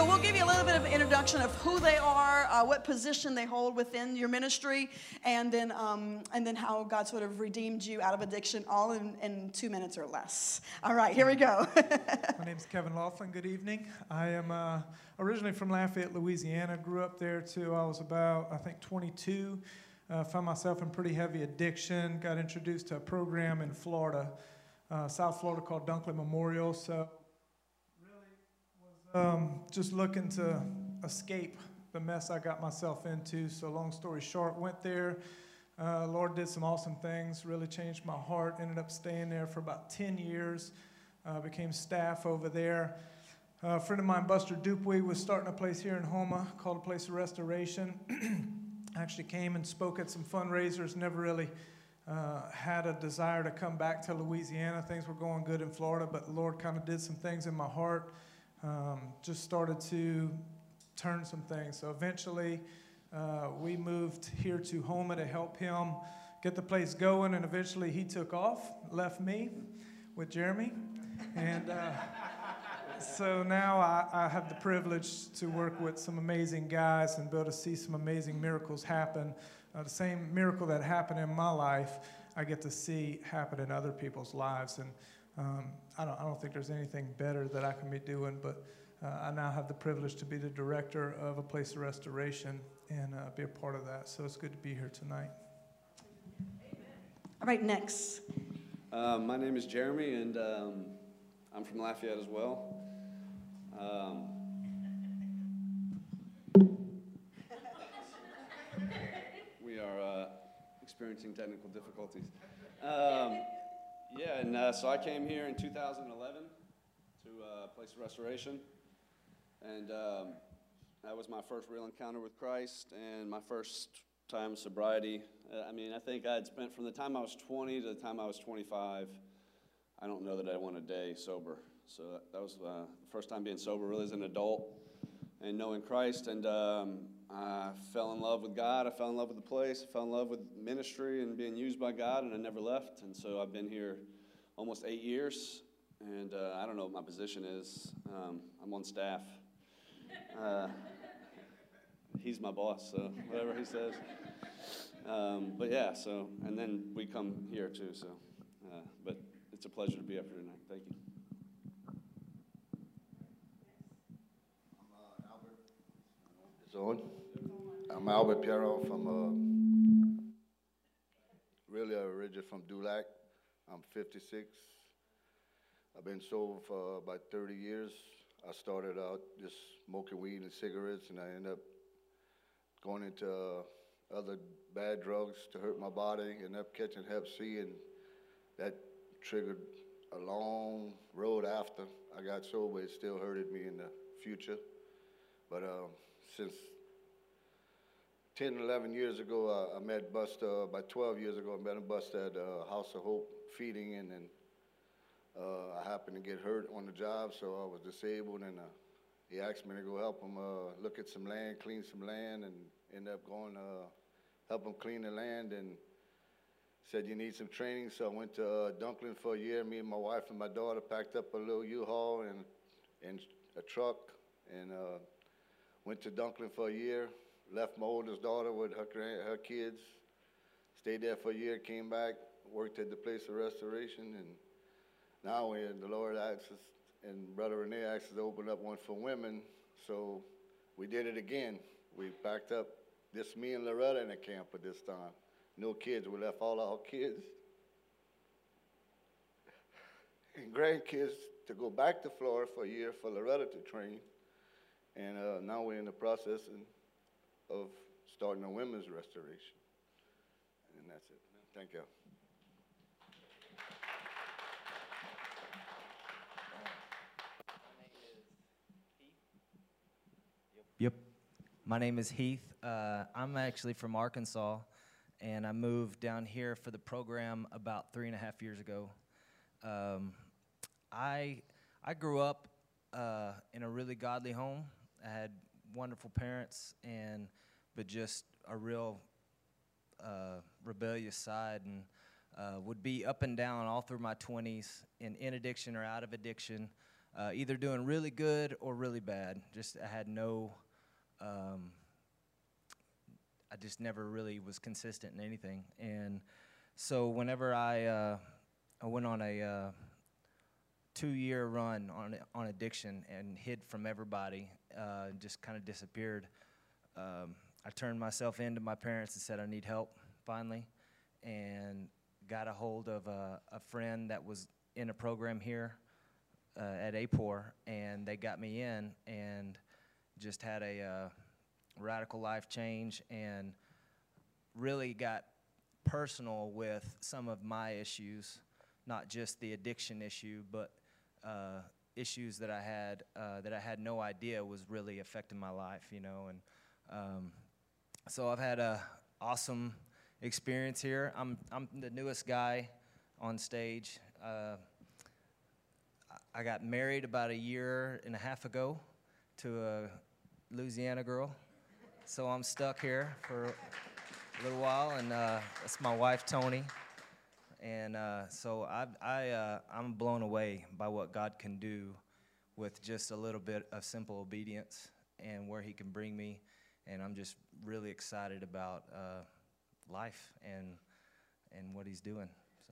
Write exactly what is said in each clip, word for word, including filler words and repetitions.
we'll give you a little bit of an introduction of who they are, uh, what position they hold within your ministry, and then um, and then how God sort of redeemed you out of addiction, all in, in two minutes or less. All right, here we go. My name is Kevin Laughlin. Good evening. I am uh, originally from Lafayette, Louisiana. Grew up there till I was about, I think, twenty-two. Uh, found myself in pretty heavy addiction. Got introduced to a program in Florida, uh, South Florida, called Dunkley Memorial. So Um, just looking to escape the mess I got myself into. So long story short, went there. Uh, Lord did some awesome things, really changed my heart. Ended up staying there for about ten years. Uh, became staff over there. Uh, a friend of mine, Buster Dupuy, was starting a place here in Houma called A Place of Restoration. Actually came and spoke at some fundraisers. Never really uh, had a desire to come back to Louisiana. Things were going good in Florida, but the Lord kind of did some things in my heart. Um, just started to turn some things. So eventually uh, we moved here to Houma to help him get the place going, and eventually he took off, left me with Jeremy. And uh, so now I, I have the privilege to work with some amazing guys and be able to see some amazing miracles happen. Uh, the same miracle that happened in my life, I get to see happen in other people's lives. And Um, I don't, I don't think there's anything better that I can be doing, but uh, I now have the privilege to be the director of A Place of Restoration and uh, be a part of that. So it's good to be here tonight. All right, next. Um, my name is Jeremy, and um, I'm from Lafayette as well. Um, we are uh, experiencing technical difficulties. Um, Yeah, and uh, so I came here in two thousand eleven to uh, Place of Restoration, and um, that was my first real encounter with Christ and my first time sobriety. Uh, I mean, I think I had spent from the time I was twenty to the time I was twenty-five, I don't know that I went a day sober. So that, that was uh, the first time being sober really as an adult and knowing Christ, and um, I fell in love with God. I fell in love with the place. I fell in love with ministry and being used by God, and I never left. And so I've been here almost eight years, and uh, I don't know what my position is. Um, I'm on staff. Uh, he's my boss, so whatever he says. Um, but yeah, so, and then we come here too, so. Uh, but it's a pleasure to be up here tonight. Thank you. On. I'm Albert Piero from, uh, really originally from Dulac. I'm fifty-six. I've been sober for about thirty years. I started out just smoking weed and cigarettes, and I ended up going into uh, other bad drugs to hurt my body, ended up catching hep C, and that triggered a long road after I got sober. It still hurted me in the future. But uh, since ten, eleven years ago, uh, I met Buster, about twelve years ago, I met Buster at uh, House of Hope feeding, and then uh, I happened to get hurt on the job, so I was disabled, and uh, he asked me to go help him uh, look at some land, clean some land, and ended up going to uh, help him clean the land, and said, you need some training, so I went to uh, Dunklin for a year. Me and my wife and my daughter packed up a little U-Haul and, and a truck, and uh, went to Dunklin for a year, left my oldest daughter with her, her kids, stayed there for a year, came back, worked at the Place of Restoration, and now we, the Lord asked us, and Brother Rene asked us to open up one for women, so we did it again. We packed up, just me and Loretta in the camp at this time. No kids, we left all our kids and grandkids to go back to Florida for a year for Loretta to train. And uh, now we're in the process of starting a women's restoration. And that's it. Thank you. Yep. My name is Heath. Uh, I'm actually from Arkansas, and I moved down here for the program about three and a half years ago. Um, I I grew up uh, in a really godly home. I had wonderful parents, and but just a real uh, rebellious side, and uh, would be up and down all through my twenties, in in addiction or out of addiction. uh, either doing really good or really bad. Just I had no, um, I just never really was consistent in anything. And so whenever I, uh, I went on a uh, two-year run on on addiction and hid from everybody, uh, just kind of disappeared. Um, I turned myself in to my parents and said I need help finally, and got a hold of a, a friend that was in a program here uh, at A P O R, and they got me in and just had a uh, radical life change and really got personal with some of my issues, not just the addiction issue, but uh, issues that I had uh, that I had no idea was really affecting my life, you know. And um, so I've had a awesome experience here. I'm I'm the newest guy on stage. Uh, I got married about a year and a half ago to a Louisiana girl, so I'm stuck here for a little while, and uh, that's my wife, Tony. And uh, so I, I, uh, I'm blown away by what God can do with just a little bit of simple obedience and where he can bring me. And I'm just really excited about uh, life and, and what he's doing. So.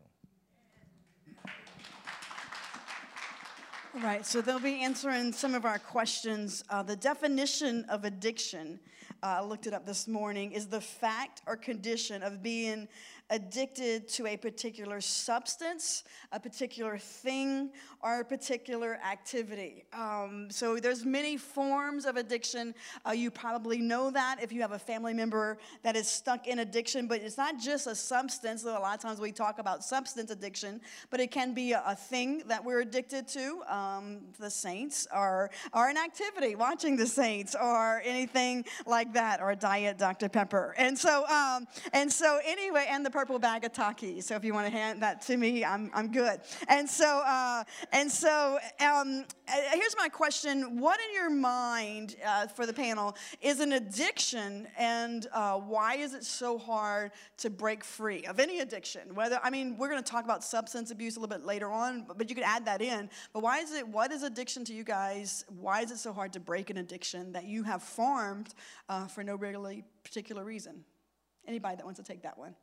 All right, so they'll be answering some of our questions. Uh, the definition of addiction, uh, I looked it up this morning, is the fact or condition of being addicted to a particular substance, a particular thing, or a particular activity. Um, so there's many forms of addiction. Uh, you probably know that if you have a family member that is stuck in addiction, but it's not just a substance. Though a lot of times we talk about substance addiction, but it can be a, a thing that we're addicted to. Um, the Saints, or, or an activity, watching the Saints, or anything like that, or a diet Doctor Pepper. And so, um, and so anyway, and the purple bag of Takis. So if you want to hand that to me, I'm I'm good. And so, uh, and so, um, here's my question: what in your mind, uh, for the panel, is an addiction, and uh, why is it so hard to break free of any addiction? Whether I mean, we're going to talk about substance abuse a little bit later on, but, but you could add that in. But why is it? What is addiction to you guys? Why is it so hard to break an addiction that you have formed uh, for no really particular reason? Anybody that wants to take that one?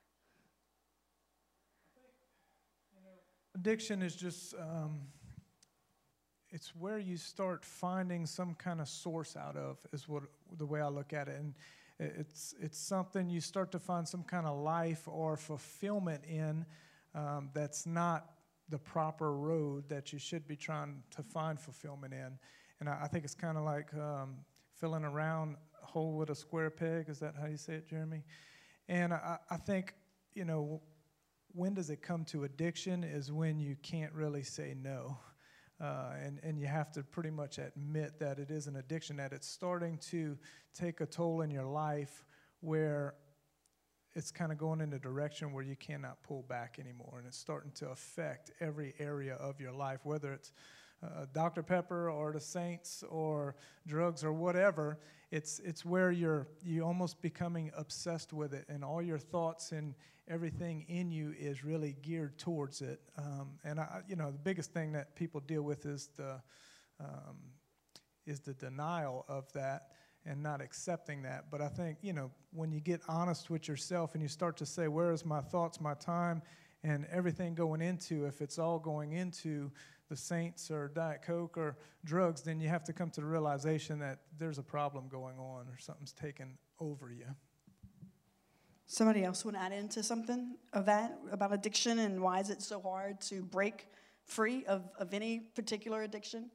Addiction is just, um, it's where you start finding some kind of source out of, is what the way I look at it. And it's it's something you start to find some kind of life or fulfillment in um, that's not the proper road that you should be trying to find fulfillment in. And I, I think it's kind of like um, filling a round hole with a square peg. Is that how you say it, Jeremy? And I, I think, you know, when does it come to addiction is when you can't really say no. Uh, and, and you have to pretty much admit that it is an addiction, that it's starting to take a toll in your life where it's kind of going in a direction where you cannot pull back anymore. And it's starting to affect every area of your life, whether it's uh, Doctor Pepper or the Saints or drugs or whatever. It's it's where you're you almost becoming obsessed with it, and all your thoughts and everything in you is really geared towards it. Um, and I, you know, the biggest thing that people deal with is the um, is the denial of that and not accepting that. But I think, you know, when you get honest with yourself and you start to say, where is my thoughts, my time, and everything going into, if it's all going into the Saints or Diet Coke or drugs, then you have to come to the realization that there's a problem going on or something's taken over you. Somebody else want to add into something of that about addiction and why is it so hard to break free of, of any particular addiction?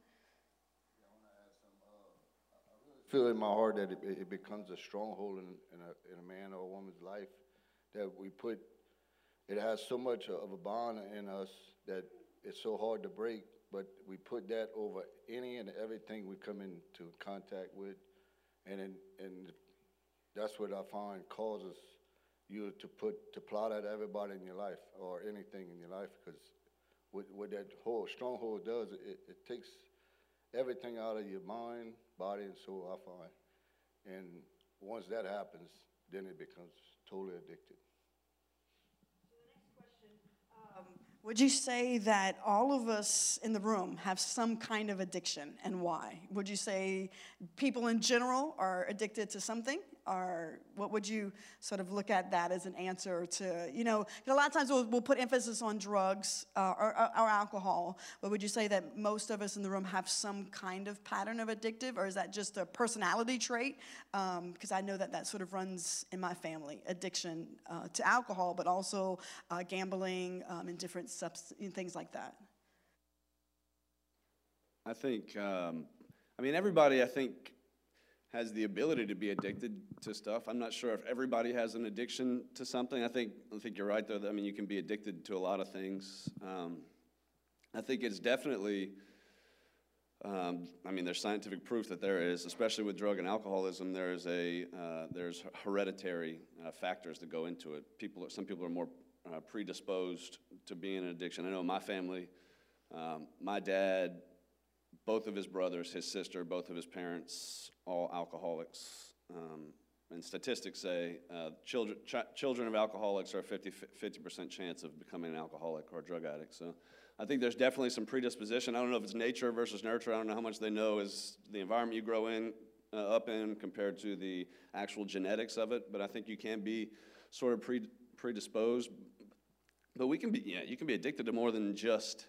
I feel in my heart that it, it becomes a stronghold in, in, a, in a man or a woman's life, that we put, it has so much of a bond in us that it's so hard to break, but we put that over any and everything we come into contact with, and in, and that's what I find causes you to put, to plot at everybody in your life or anything in your life, because what, what that whole stronghold does, it, it takes everything out of your mind, body, and soul, I find. And once that happens, then it becomes totally addicted. So the next question, um, Would you say that all of us in the room have some kind of addiction, and why? Would you say people in general are addicted to something? Or what would you sort of look at that as an answer to, you know, 'cause a lot of times we'll, we'll put emphasis on drugs uh, or, or, or alcohol, but would you say that most of us in the room have some kind of pattern of addictive, or is that just a personality trait? Because um, I know that that sort of runs in my family, addiction uh, to alcohol, but also uh, gambling um, and different subst- and things like that. I think, um, I mean, everybody, I think, has the ability to be addicted to stuff. I'm not sure if everybody has an addiction to something. I think I think you're right, though. That, I mean, you can be addicted to a lot of things. Um, I think it's definitely, um, I mean, there's scientific proof that there is, especially with drug and alcoholism, there's a uh, there's hereditary uh, factors that go into it. People, some people are more uh, predisposed to being an addiction. I know in my family, um, my dad, both of his brothers, his sister, both of his parents, all alcoholics. Um, and statistics say uh, children, ch- children of alcoholics are a fifty percent chance of becoming an alcoholic or a drug addict. So I think there's definitely some predisposition. I don't know if it's nature versus nurture. I don't know how much they know is the environment you grow in, uh, up in compared to the actual genetics of it. But I think you can be sort of pre- predisposed. But we can be, yeah, you can be addicted to more than just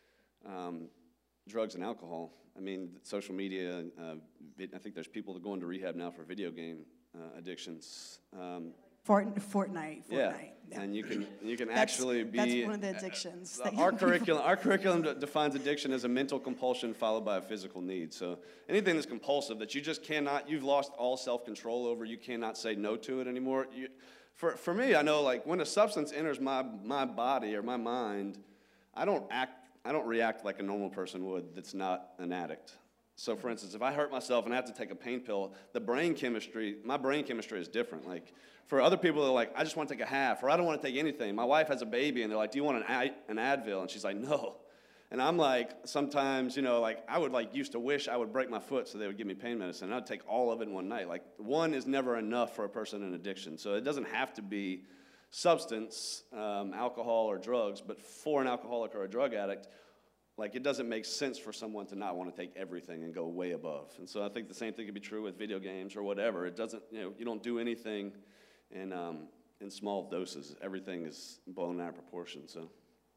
um, drugs and alcohol. I mean, social media, uh, vid- I think there's people that go into rehab now for video game uh, addictions. Um, Fort, Fortnite, Fortnite. yeah. Yeah. And you can you can That's- actually be. that's one of the addictions Uh, that our young curriculum our curriculum de- defines addiction as a mental compulsion followed by a physical need. So anything that's compulsive that you just cannot, you've lost all self-control over, you cannot say no to it anymore. You, for for me, I know like when a substance enters my my body or my mind, I don't act. I don't react like a normal person would that's not an addict. So for instance, if I hurt myself and I have to take a pain pill, the brain chemistry, my brain chemistry is different. Like for other people, they're like, I just want to take a half, or I don't want to take anything. My wife has a baby and they're like, do you want an, Ad- an Advil? And she's like, no. And I'm like, sometimes, you know, like I would like used to wish I would break my foot so they would give me pain medicine. And I'd take all of it in one night. Like one is never enough for a person in addiction. So it doesn't have to be substance, um, alcohol or drugs, but for an alcoholic or a drug addict, like it doesn't make sense for someone to not want to take everything and go way above. And so I think the same thing could be true with video games or whatever. It doesn't, you know, you don't do anything in um, in small doses. Everything is blown out of proportion. So,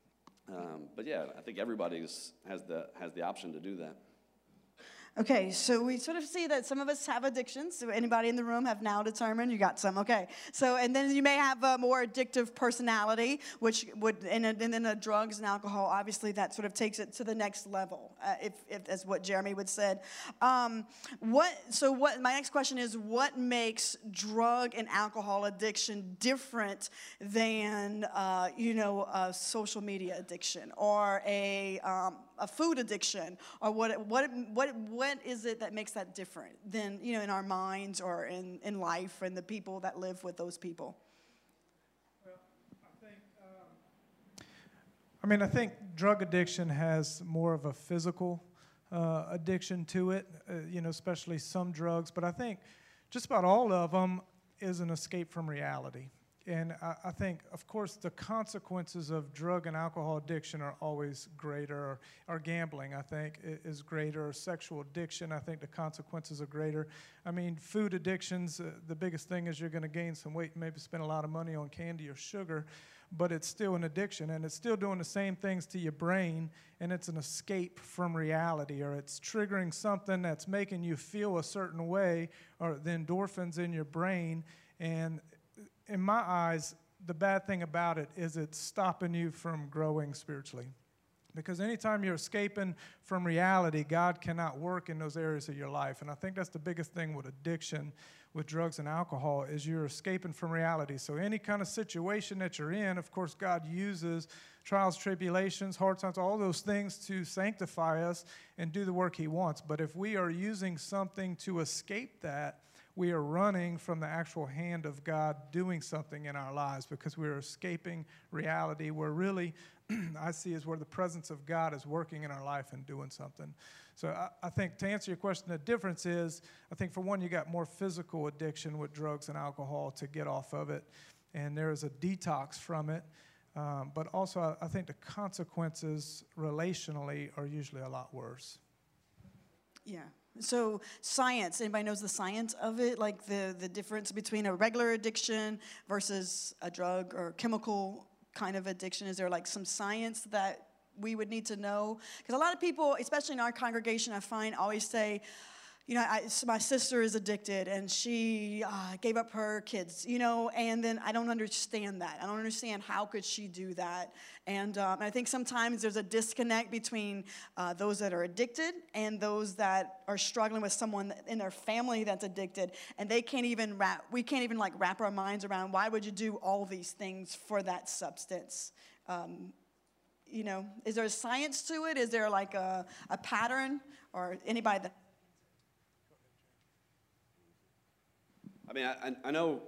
um, but yeah, I think everybody is, has the has the option to do that. Okay, so we sort of see that some of us have addictions. So anybody in the room have now determined you got some? Okay, so and then you may have a more addictive personality, which would and, and then the drugs and alcohol. Obviously, that sort of takes it to the next level. Uh, if, if that's what Jeremy would said. Um, what? So what? My next question is: what makes drug and alcohol addiction different than uh, you know a social media addiction or a um, a food addiction, or what? What? What? What is it that makes that different than, you know, in our minds or in, in life and the people that live with those people? Well, I think, um, I mean, I think drug addiction has more of a physical uh, addiction to it, uh, you know, especially some drugs. But I think just about all of them is an escape from reality. And I, I think, of course, the consequences of drug and alcohol addiction are always greater, or, or gambling, I think, is greater, or sexual addiction, I think the consequences are greater. I mean, food addictions, uh, the biggest thing is you're going to gain some weight, maybe spend a lot of money on candy or sugar, but it's still an addiction, and it's still doing the same things to your brain, and it's an escape from reality, or it's triggering something that's making you feel a certain way, or the endorphins in your brain, and in my eyes, the bad thing about it is it's stopping you from growing spiritually. Because anytime you're escaping from reality, God cannot work in those areas of your life. And I think that's the biggest thing with addiction, with drugs and alcohol, is you're escaping from reality. So any kind of situation that you're in, of course, God uses trials, tribulations, hard times, all those things to sanctify us and do the work He wants. But if we are using something to escape that, we are running from the actual hand of God doing something in our lives, because we are escaping reality, where really I see is where the presence of God is working in our life and doing something. So I, I think to answer your question, the difference is, I think for one, you got more physical addiction with drugs and alcohol to get off of it, and there is a detox from it. Um, but also, I, I think the consequences relationally are usually a lot worse. Yeah. So science, anybody knows the science of it? Like the, the difference between a regular addiction versus a drug or chemical kind of addiction? Is there like some science that we would need to know? Because a lot of people, especially in our congregation, I find always say, you know, I, so my sister is addicted and she uh, gave up her kids, you know, and then I don't understand that. I don't understand how could she do that. And, um, and I think sometimes there's a disconnect between uh, those that are addicted and those that are struggling with someone in their family that's addicted. And they can't even wrap, we can't even like wrap our minds around why would you do all these things for that substance? Um, you know, is there a science to it? Is there like a, a pattern or anybody that... I mean, I, I know,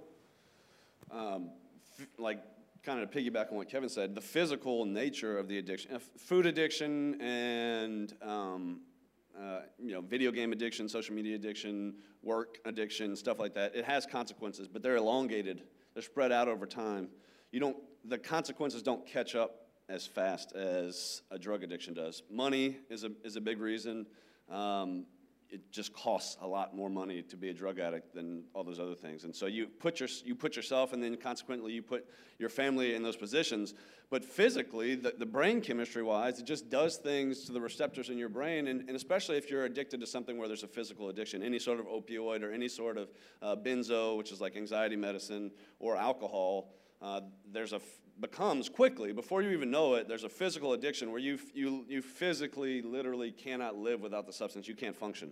um, f- like, kind of to piggyback on what Kevin said, the physical nature of the addiction, uh, food addiction and, um, uh, you know, video game addiction, social media addiction, work addiction, stuff like that, it has consequences, but they're elongated. They're spread out over time. You don't, the consequences don't catch up as fast as a drug addiction does. Money is a, is a big reason. Um, It just costs a lot more money to be a drug addict than all those other things. And so you put your you put yourself, and then consequently you put your family in those positions. But physically, the, the brain chemistry-wise, it just does things to the receptors in your brain, and, and especially if you're addicted to something where there's a physical addiction, any sort of opioid or any sort of uh, benzo, which is like anxiety medicine, or alcohol, uh, there's a becomes quickly, before you even know it, there's a physical addiction where you you you physically, literally cannot live without the substance. You can't function.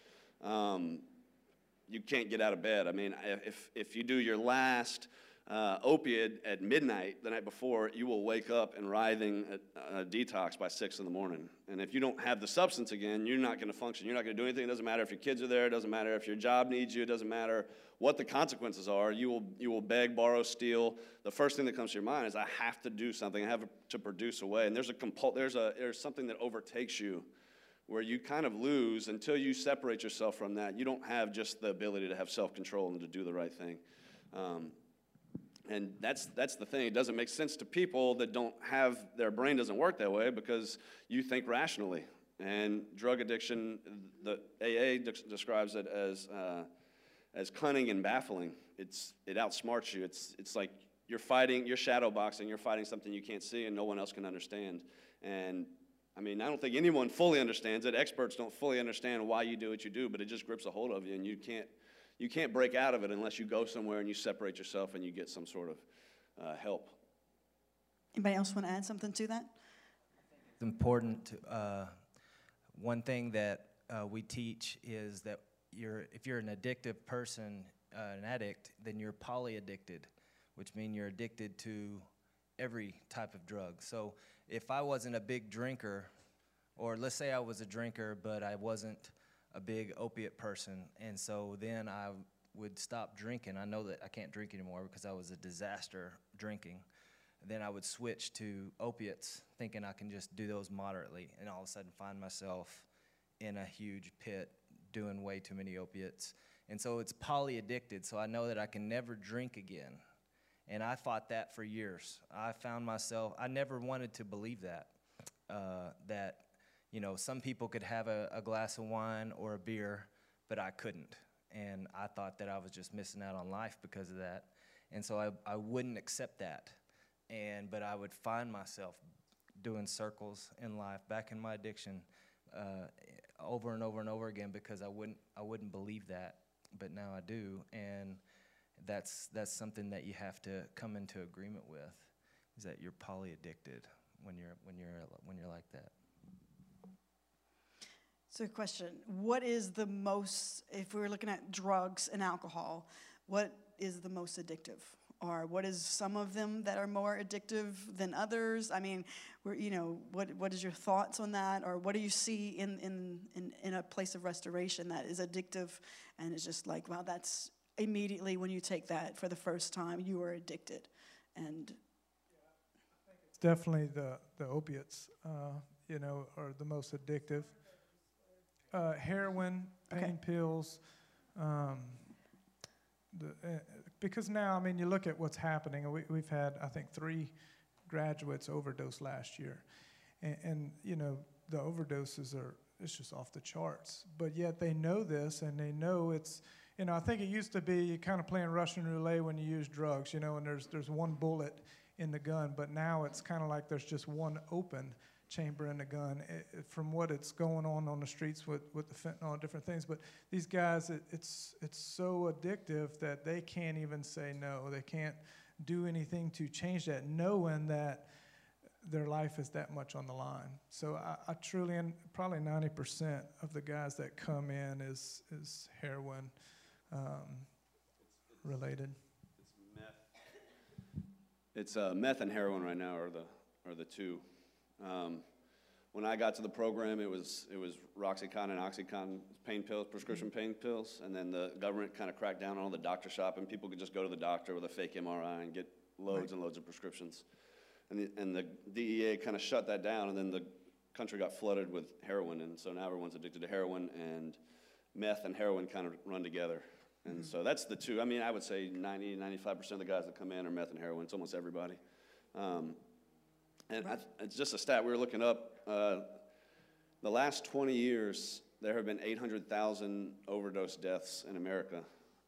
Um, you can't get out of bed. I mean, if if you do your last uh, opiate at midnight the night before, you will wake up and writhing at a detox by six in the morning. And if you don't have the substance again, you're not going to function. You're not going to do anything. It doesn't matter if your kids are there. It doesn't matter if your job needs you. It doesn't matter what the consequences are. You will you will beg, borrow, steal. The first thing that comes to your mind is, I have to do something. I have to produce a way. And there's a compul- there's a there's something that overtakes you, where you kind of lose until you separate yourself from that. You don't have just the ability to have self-control and to do the right thing. Um, and that's that's the thing. It doesn't make sense to people that don't have, their brain doesn't work that way, because you think rationally. And drug addiction, the A A de- describes it as uh, as cunning and baffling. It's it outsmarts you. It's it's like you're fighting, you're shadow boxing, you're fighting something you can't see and no one else can understand. And I mean, I don't think anyone fully understands it. Experts don't fully understand why you do what you do, but it just grips a hold of you, and you can't you can't break out of it unless you go somewhere and you separate yourself and you get some sort of uh, help. Anybody else want to add something to that? It's important to, uh, one thing that uh, we teach is that you're, if you're an addictive person, uh, an addict, then you're polyaddicted, which means you're addicted to every type of drug. So if I wasn't a big drinker, or let's say I was a drinker, but I wasn't a big opiate person, and so then I would stop drinking. I know that I can't drink anymore because I was a disaster drinking. Then I would switch to opiates, thinking I can just do those moderately, and all of a sudden find myself in a huge pit doing way too many opiates. And so it's polyaddicted, so I know that I can never drink again. And I fought that for years. I found myself, I never wanted to believe that, uh, that, you know, some people could have a, a glass of wine or a beer, but I couldn't. And I thought that I was just missing out on life because of that. And so I, I wouldn't accept that. And, but I would find myself doing circles in life, back in my addiction, uh, over and over and over again, because I wouldn't, I wouldn't believe that, but now I do. And that's that's something that you have to come into agreement with, is that you're polyaddicted when you're when you're when you're like that. So, question: what is the most, if we were looking at drugs and alcohol, what is the most addictive? Or what is some of them that are more addictive than others? I mean, we're, you know, what what is your thoughts on that? Or what do you see in, in, in, in a place of restoration that is addictive and it's just like, wow, that's immediately when you take that for the first time, you are addicted? And It's definitely the, the opiates, uh, you know, are the most addictive. Uh, heroin, pain Okay. pills, um, the, uh, because now, I mean, you look at what's happening, and we, we've had, I think, three graduates overdosed last year. And, and you know, the overdoses are, it's just off the charts. But yet they know this, and they know it's, you know, I think it used to be kind of playing Russian roulette when you use drugs, you know, and there's there's one bullet in the gun, but now it's kind of like there's just one open chamber in the gun it, it, from what it's going on on the streets with, with the fentanyl and different things. But these guys, it, it's it's so addictive that they can't even say no. They can't do anything to change that, knowing that their life is that much on the line. So I, I truly, and probably ninety percent of the guys that come in is is heroin um, related. It's meth. It's uh, meth and heroin right now are the are the two. Um, when I got to the program, it was it was Roxycontin and Oxycontin pain pills, prescription pain pills, and then the government kind of cracked down on all the doctor shopping. People could just go to the doctor with a fake M R I and get loads Right. and loads of prescriptions. And the, and the D E A kind of shut that down, and then the country got flooded with heroin, and so now everyone's addicted to heroin, and meth and heroin kind of run together. And mm-hmm. so that's the two. I mean, I would say ninety, ninety-five percent of the guys that come in are meth and heroin. It's almost everybody. Um, and right. I, it's just a stat we were looking up. Uh, the last twenty years, there have been eight hundred thousand overdose deaths in America.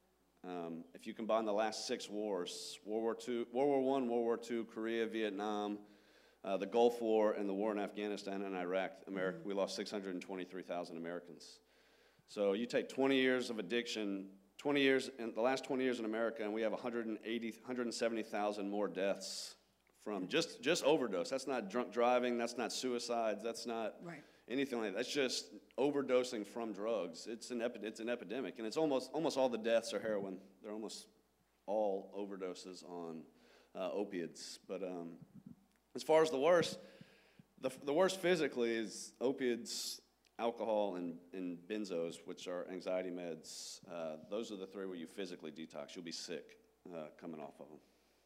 Um, if you combine the last six wars, World War Two, World War One, World War Two, Korea, Vietnam, uh, the Gulf War, and the war in Afghanistan and Iraq, America, mm-hmm. we lost six hundred twenty-three thousand Americans. So you take twenty years of addiction, twenty years, in the last twenty years in America, and we have one hundred eighty, one hundred seventy thousand more deaths from just, just overdose. That's not drunk driving, that's not suicides, that's not Right. anything like that. That's just overdosing from drugs. It's an epi- it's an epidemic, and it's almost almost all the deaths are heroin. They're almost all overdoses on uh, opiates. But um, as far as the worst, the the worst physically is opiates, alcohol, and, and benzos, which are anxiety meds. Uh, those are the three where you physically detox. You'll be sick uh, coming off of them.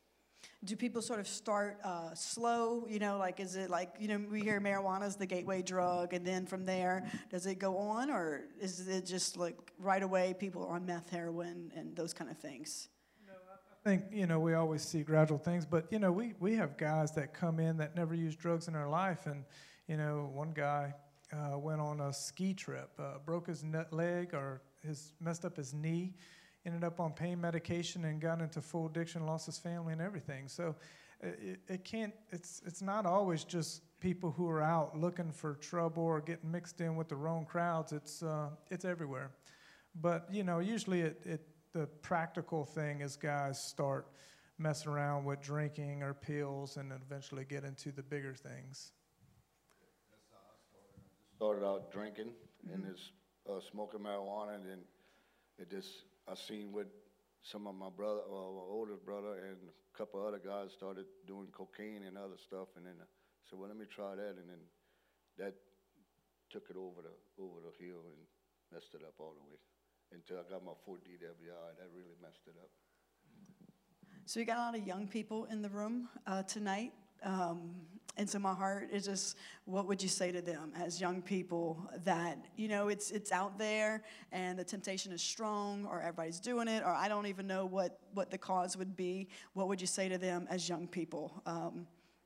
Do people sort of start uh, slow, you know, like is it like, you know, we hear marijuana is the gateway drug, and then from there, does it go on, or is it just like right away people are on meth, heroin, and those kind of things? I think, you know, we always see gradual things, but, you know, we, we have guys that come in that never used drugs in their life, and, you know, one guy uh, went on a ski trip, uh, broke his ne- leg or his messed up his knee, ended up on pain medication and got into full addiction, lost his family and everything. So it, it can't, it's it's not always just people who are out looking for trouble or getting mixed in with the wrong crowds. It's uh, it's everywhere. But, you know, usually it, it the practical thing is guys start messing around with drinking or pills and then eventually get into the bigger things. That's how I started. I started out drinking mm-hmm. and just uh, smoking marijuana, and then it just, I seen what some of my brother, uh, my oldest brother, and a couple other guys started doing cocaine and other stuff, and then I said, well, let me try that, and then that took it over the over the hill and messed it up all the way until I got my full D W I. That really messed it up. So we got a lot of young people in the room uh, tonight. Um, and so my heart is just, what would you say to them as young people that, you know, it's it's out there and the temptation is strong, or everybody's doing it, or I don't even know what, what the cause would be. What would you say to them as young people? Um,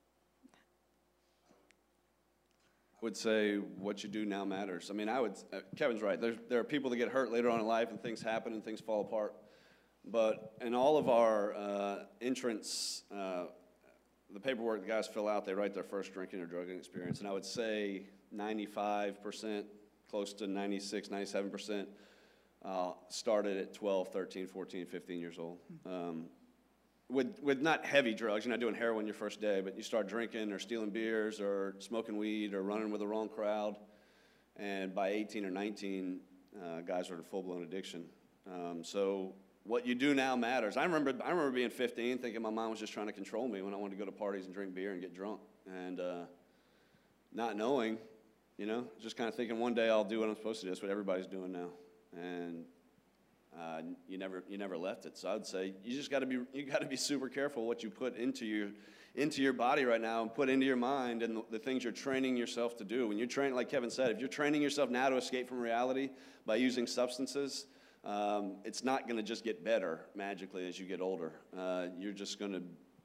I would say what you do now matters. I mean, I would, uh, Kevin's right. There's, there are people that get hurt later on in life and things happen and things fall apart. But in all of our uh, entrance, uh, the paperwork the guys fill out, they write their first drinking or drugging experience. And I would say ninety-five percent, close to ninety-six, ninety-seven percent uh, started at twelve, thirteen, fourteen, fifteen years old. Um, with, with not heavy drugs, you're not doing heroin your first day, but you start drinking or stealing beers or smoking weed or running with the wrong crowd. And by eighteen or nineteen, uh, guys are in full-blown addiction. Um, so what you do now matters. I remember I remember being fifteen, thinking my mom was just trying to control me when I wanted to go to parties and drink beer and get drunk. And uh, not knowing, you know, just kind of thinking one day I'll do what I'm supposed to do. That's what everybody's doing now. And uh, you never you never left it. So I would say you just got to be you got to be super careful what you put into your into your body right now and put into your mind, and the, the things you're training yourself to do. When you're training, like Kevin said, if you're training yourself now to escape from reality by using substances, Um, it's not going to just get better magically as you get older. Uh, you're just going to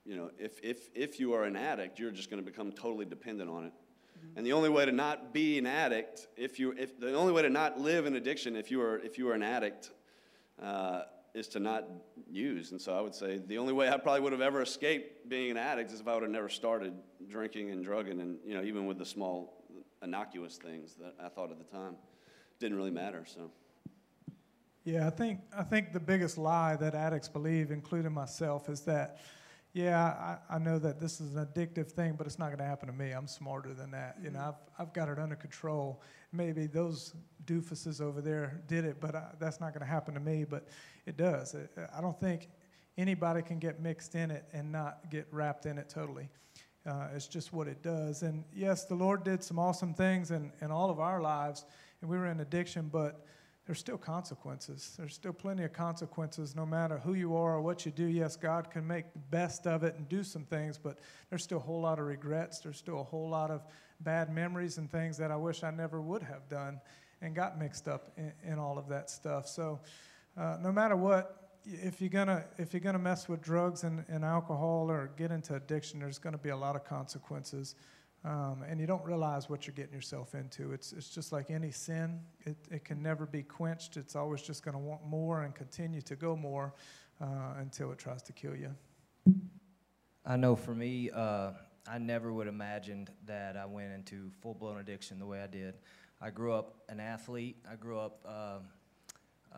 you know, if, if, if you are an addict, you're just going to become totally dependent on it. Mm-hmm. And the only way to not be an addict, if you, if the only way to not live in addiction, if you are, if you are an addict, uh, is to not use. And so I would say the only way I probably would have ever escaped being an addict is if I would have never started drinking and drugging, and, you know, even with the small, innocuous things that I thought at the time didn't really matter. So. Yeah, I think I think the biggest lie that addicts believe, including myself, is that, yeah, I, I know that this is an addictive thing, but it's not going to happen to me. I'm smarter than that. Mm-hmm. You know, I've I've got it under control. Maybe those doofuses over there did it, but I, that's not going to happen to me. But it does. It, I don't think anybody can get mixed in it and not get wrapped in it totally. Uh, it's just what it does. And yes, the Lord did some awesome things in, in all of our lives, and we were in addiction, but there's still consequences. There's still plenty of consequences no matter who you are or what you do. Yes, God can make the best of it and do some things, but there's still a whole lot of regrets. There's still a whole lot of bad memories and things that I wish I never would have done and got mixed up in, in all of that stuff. So uh, no matter what, if you're gonna if you're gonna mess with drugs and, and alcohol or get into addiction, there's gonna be a lot of consequences. Um, and you don't realize what you're getting yourself into. It's it's just like any sin. It, it can never be quenched. It's always just going to want more and continue to go more uh, until it tries to kill you. I know for me, uh, I never would have imagined that I went into full-blown addiction the way I did. I grew up an athlete. I grew up uh,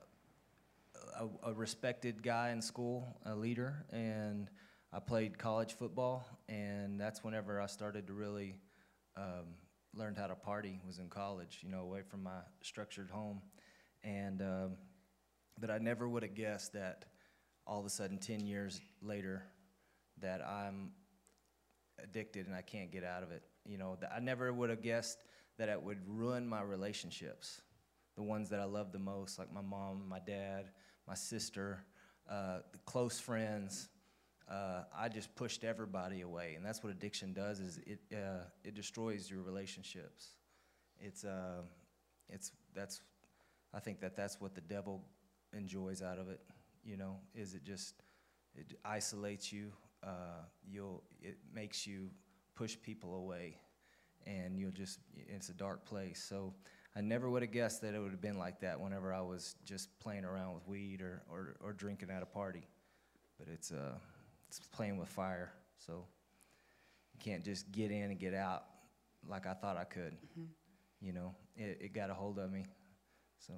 uh, a, a respected guy in school, a leader, and I played college football, and that's whenever I started to really um, learn how to party, was in college, you know, away from my structured home. And, um, but I never would have guessed that all of a sudden, ten years later, that I'm addicted and I can't get out of it. You know, I never would have guessed that it would ruin my relationships, the ones that I love the most, like my mom, my dad, my sister, uh, the close friends. Uh, I just pushed everybody away, and that's what addiction does. Is it uh, it destroys your relationships. It's uh, it's that's I think that that's what the devil enjoys out of it. You know, is it just it isolates you. Uh, you'll it makes you push people away, and you'll just it's a dark place. So I never would have guessed that it would have been like that whenever I was just playing around with weed or or, or drinking at a party. But it's uh. It's playing with fire, so you can't just get in and get out like I thought I could. Mm-hmm. You know, it, it got a hold of me, so.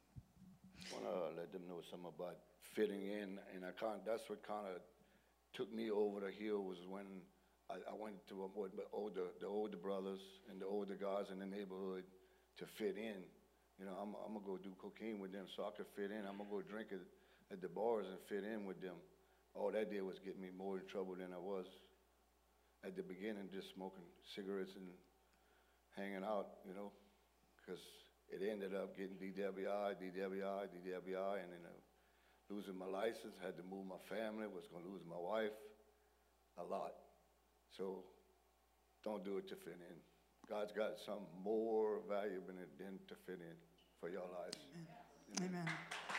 I want to let them know something about fitting in, and I can't, that's what kind of took me over the hill was when I, I went to what the older, the older brothers and the older guys in the neighborhood to fit in. You know, I'm, I'm going to go do cocaine with them so I could fit in. I'm going to go drink at, at the bars and fit in with them. All that did was get me more in trouble than I was at the beginning, just smoking cigarettes and hanging out, you know, because it ended up getting D W I, D W I, D W I, and then uh, losing my license, had to move my family, was going to lose my wife, a lot. So don't do it to fit in. God's got something more valuable than to fit in for your lives. Amen. Amen.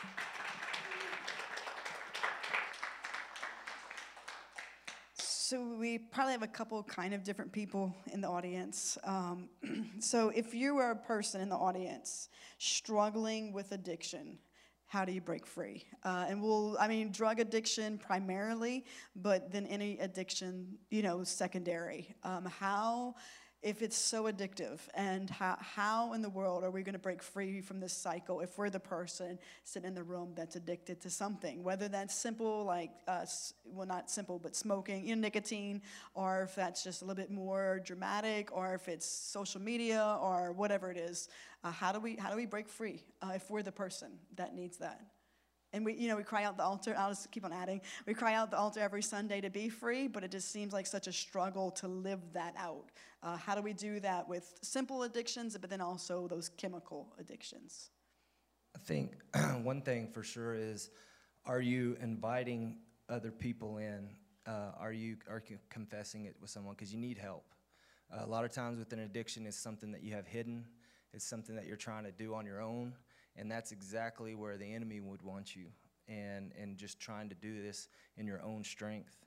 So we probably have a couple kind of different people in the audience. Um, so if you are a person in the audience struggling with addiction, how do you break free? Uh, and we'll, I mean, drug addiction primarily, but then any addiction, you know, secondary. Um, how, if it's so addictive, and how, how in the world are we going to break free from this cycle if we're the person sitting in the room that's addicted to something, whether that's simple, like, uh, well, not simple, but smoking, you know, nicotine, or if that's just a little bit more dramatic, or if it's social media, or whatever it is. Uh, how do we how do we break free uh, if we're the person that needs that? And we, you know, we cry out the altar. I'll just keep on adding. We cry out the altar every Sunday to be free, but it just seems like such a struggle to live that out. Uh, how do we do that with simple addictions, but then also those chemical addictions? I think one thing for sure is, are you inviting other people in? Uh, are you are you confessing it with someone? Because you need help. Uh, a lot of times with an addiction, it's something that you have hidden. It's something that you're trying to do on your own. And that's exactly where the enemy would want you, and, and just trying to do this in your own strength.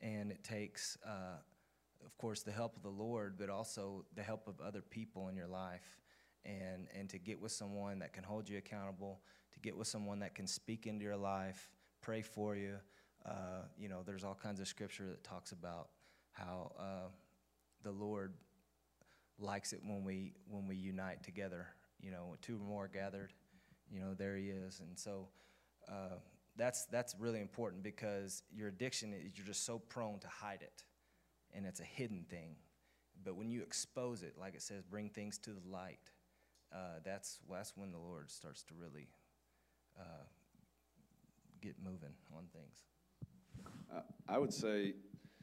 and it takes, uh, of course, the help of the Lord, but also the help of other people in your life, and, and to get with someone that can hold you accountable, to get with someone that can speak into your life, pray for you. Uh, you know, there's all kinds of scripture that talks about how uh, the Lord likes it when we when we unite together. You know, when two or more are gathered, you know, there He is. And so uh, that's that's really important, because your addiction is, you're just so prone to hide it, and it's a hidden thing. But when you expose it, like it says, bring things to the light. Uh, that's that's when the Lord starts to really uh, get moving on things. Uh, I would say,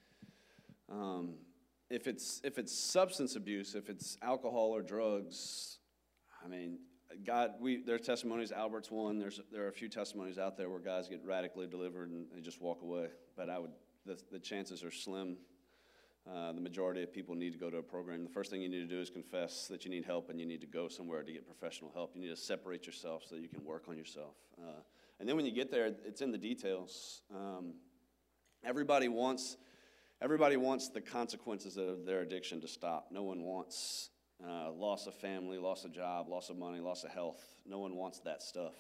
um, if it's if it's substance abuse, if it's alcohol or drugs, I mean, God, we there are testimonies. Albert's one. There's there are a few testimonies out there where guys get radically delivered and they just walk away. But I would the the chances are slim. Uh, the majority of people need to go to a program. The first thing you need to do is confess that you need help, and you need to go somewhere to get professional help. You need to separate yourself so that you can work on yourself. Uh, and then when you get there, it's in the details. Um, everybody wants, everybody wants the consequences of their addiction to stop. No one wants uh, loss of family, loss of job, loss of money, loss of health. No one wants that stuff.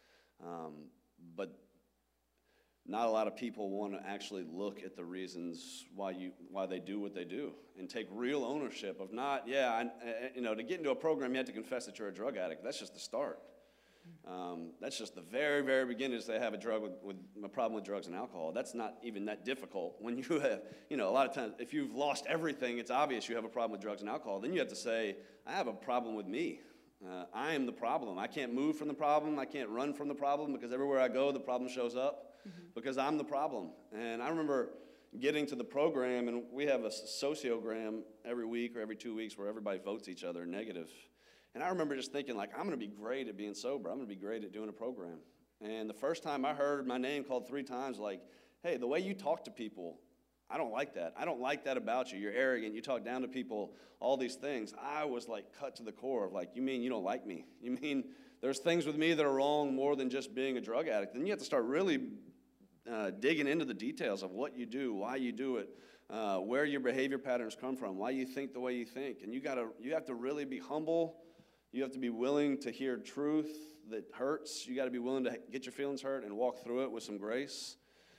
Um, but not a lot of people want to actually look at the reasons why you why they do what they do and take real ownership of not, yeah, I, I, you know, to get into a program, you have to confess that you're a drug addict. That's just the start. Um, that's just the very, very beginning is they have a drug with, with a problem with drugs and alcohol. That's not even that difficult. When you have, you know, a lot of times, if you've lost everything, it's obvious you have a problem with drugs and alcohol. Then you have to say, I have a problem with me. Uh, I am the problem. I can't move from the problem. I can't run from the problem, because everywhere I go, the problem shows up. Mm-hmm. Because I'm the problem. And I remember getting to the program, and we have a sociogram every week or every two weeks where everybody votes each other negative. And I remember just thinking, like, I'm going to be great at being sober. I'm going to be great at doing a program. And the first time I heard my name called three times, like, hey, the way you talk to people, I don't like that. I don't like that about you. You're arrogant. You talk down to people, all these things. I was, like, cut to the core of, like, you mean you don't like me? You mean there's things with me that are wrong more than just being a drug addict? Then you have to start really Uh, digging into the details of what you do, why you do it, uh, where your behavior patterns come from, why you think the way you think. And you gotta, you have to really be humble. You have to be willing to hear truth that hurts. You gotta be willing to get your feelings hurt and walk through it with some grace.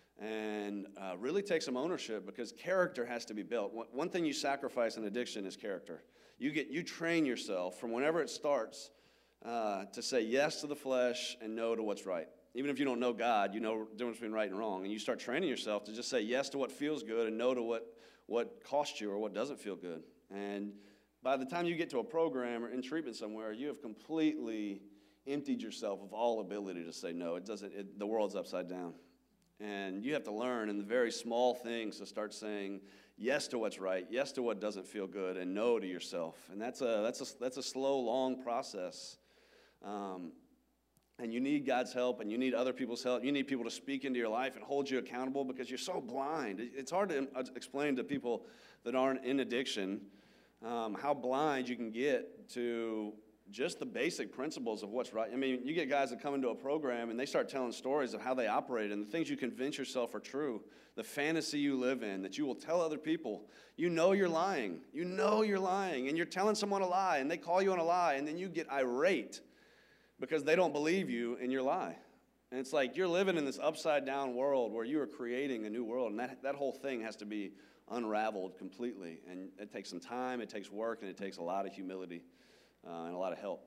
And uh, really take some ownership, because character has to be built. One, one thing you sacrifice in addiction is character. You get, you train yourself from whenever it starts uh, to say yes to the flesh and no to what's right. Even if you don't know God, you know the difference between right and wrong. And you start training yourself to just say yes to what feels good and no to what, what costs you or what doesn't feel good. And by the time you get to a program or in treatment somewhere, you have completely emptied yourself of all ability to say no. It doesn't, it, the world's upside down. And you have to learn in the very small things to start saying yes to what's right, yes to what doesn't feel good, and no to yourself. And that's a, that's a, that's a slow, long process. Um, And you need God's help, and you need other people's help. You need people to speak into your life and hold you accountable, because you're so blind. It's hard to explain to people that aren't in addiction um, how blind you can get to just the basic principles of what's right. I mean, you get guys that come into a program, and they start telling stories of how they operate and the things you convince yourself are true, the fantasy you live in, that you will tell other people. You know you're lying. You know you're lying, and you're telling someone a lie, and they call you on a lie, and then you get irate because they don't believe you in your lie. And it's like you're living in this upside-down world where you are creating a new world, and that, that whole thing has to be unraveled completely. And it takes some time, it takes work, and it takes a lot of humility uh, and a lot of help.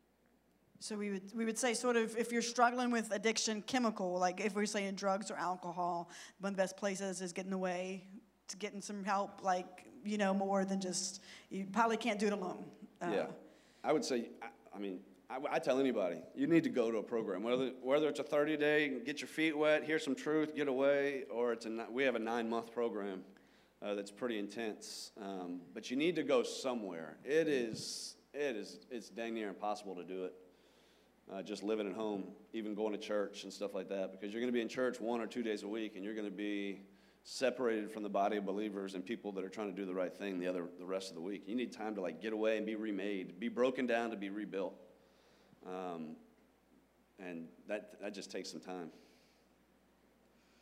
So we would we would say, sort of, if you're struggling with addiction, chemical, like if we're saying drugs or alcohol, one of the best places is getting away, to getting some help, like, you know, more than just, you probably can't do it alone. Uh, yeah, I would say, I, I mean, I, I tell anybody, you need to go to a program, whether whether it's a thirty-day, get your feet wet, hear some truth, get away, or it's a, we have a nine-month program uh, that's pretty intense. Um, but you need to go somewhere. It is, it is, it's dang near impossible to do it. Uh, just living at home, even going to church and stuff like that, because you're going to be in church one or two days a week, and you're going to be separated from the body of believers and people that are trying to do the right thing the other the rest of the week. You need time to like get away and be remade, be broken down to be rebuilt. Um, and that, that just takes some time.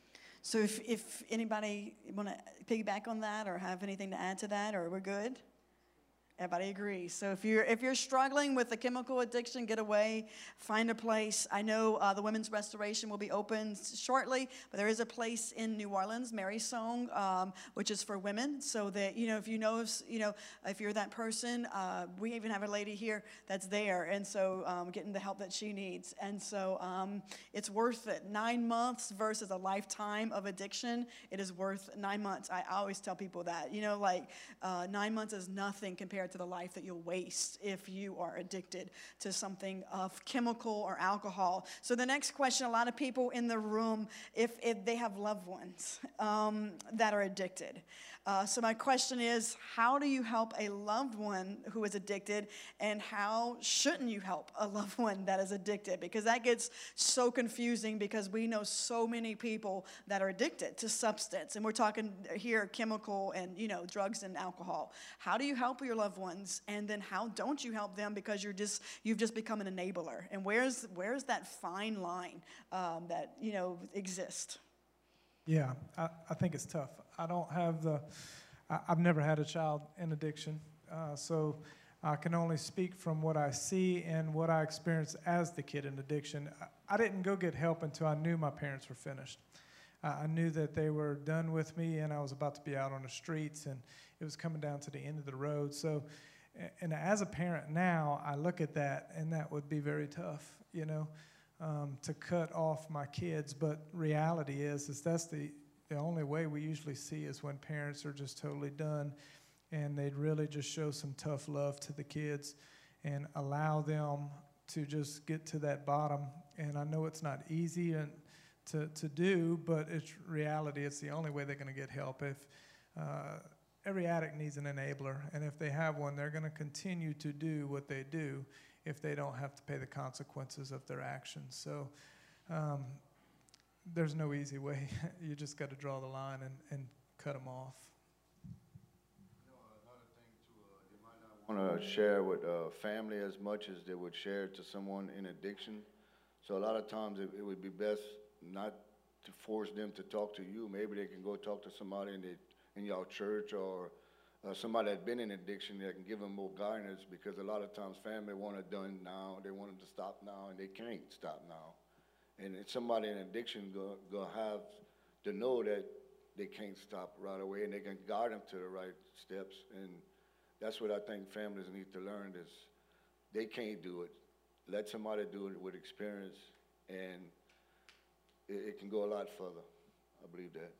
So if, if anybody want to piggyback on that or have anything to add to that, or we're good? Everybody agrees. So if you're if you're struggling with a chemical addiction, get away, find a place. I know uh, the Women's Restoration will be open shortly, but there is a place in New Orleans, Mary Song, um, which is for women. So that you know, if you know, if, you know, if you're that person, uh, we even have a lady here that's there, and so um, getting the help that she needs. And so um, it's worth it. Nine months versus a lifetime of addiction. It is worth nine months. I always tell people that. You know, like uh, nine months is nothing compared to the life that you'll waste if you are addicted to something of chemical or alcohol. So the next question, a lot of people in the room, if, if they have loved ones um, that are addicted. Uh, so my question is, how do you help a loved one who is addicted, and how shouldn't you help a loved one that is addicted? Because that gets so confusing, because we know so many people that are addicted to substance, and we're talking here chemical and, you know, drugs and alcohol. How do you help your loved ones, and then how don't you help them because you're just you've just become an enabler? And where's where's that fine line um, that you know exists? Yeah, I, I think it's tough. I don't have the, I, I've never had a child in addiction, uh, so I can only speak from what I see and what I experienced as the kid in addiction. I, I didn't go get help until I knew my parents were finished. Uh, I knew that they were done with me, and I was about to be out on the streets, and it was coming down to the end of the road. So, and as a parent now, I look at that, and that would be very tough, you know. Um, to cut off my kids, but reality is, is that's the, the only way we usually see is when parents are just totally done, and they'd really just show some tough love to the kids and allow them to just get to that bottom. And I know it's not easy and to, to do, but it's reality. It's the only way they're going to get help. If uh, every addict needs an enabler, and if they have one, they're going to continue to do what they do if they don't have to pay the consequences of their actions. So um, there's no easy way. You just got to draw the line and, and cut them off. You know, another thing too, uh, they might not want to share with uh, family as much as they would share to someone in addiction. So a lot of times it, it would be best not to force them to talk to you. Maybe they can go talk to somebody in, the, in your church, or Uh, somebody that's been in addiction that can give them more guidance, because a lot of times family want it done now, they want them to stop now, and they can't stop now. And it's somebody in addiction go, go have to know that they can't stop right away, and they can guide them to the right steps. And that's what I think families need to learn is they can't do it. Let somebody do it with experience, and it, it can go a lot further. I believe that.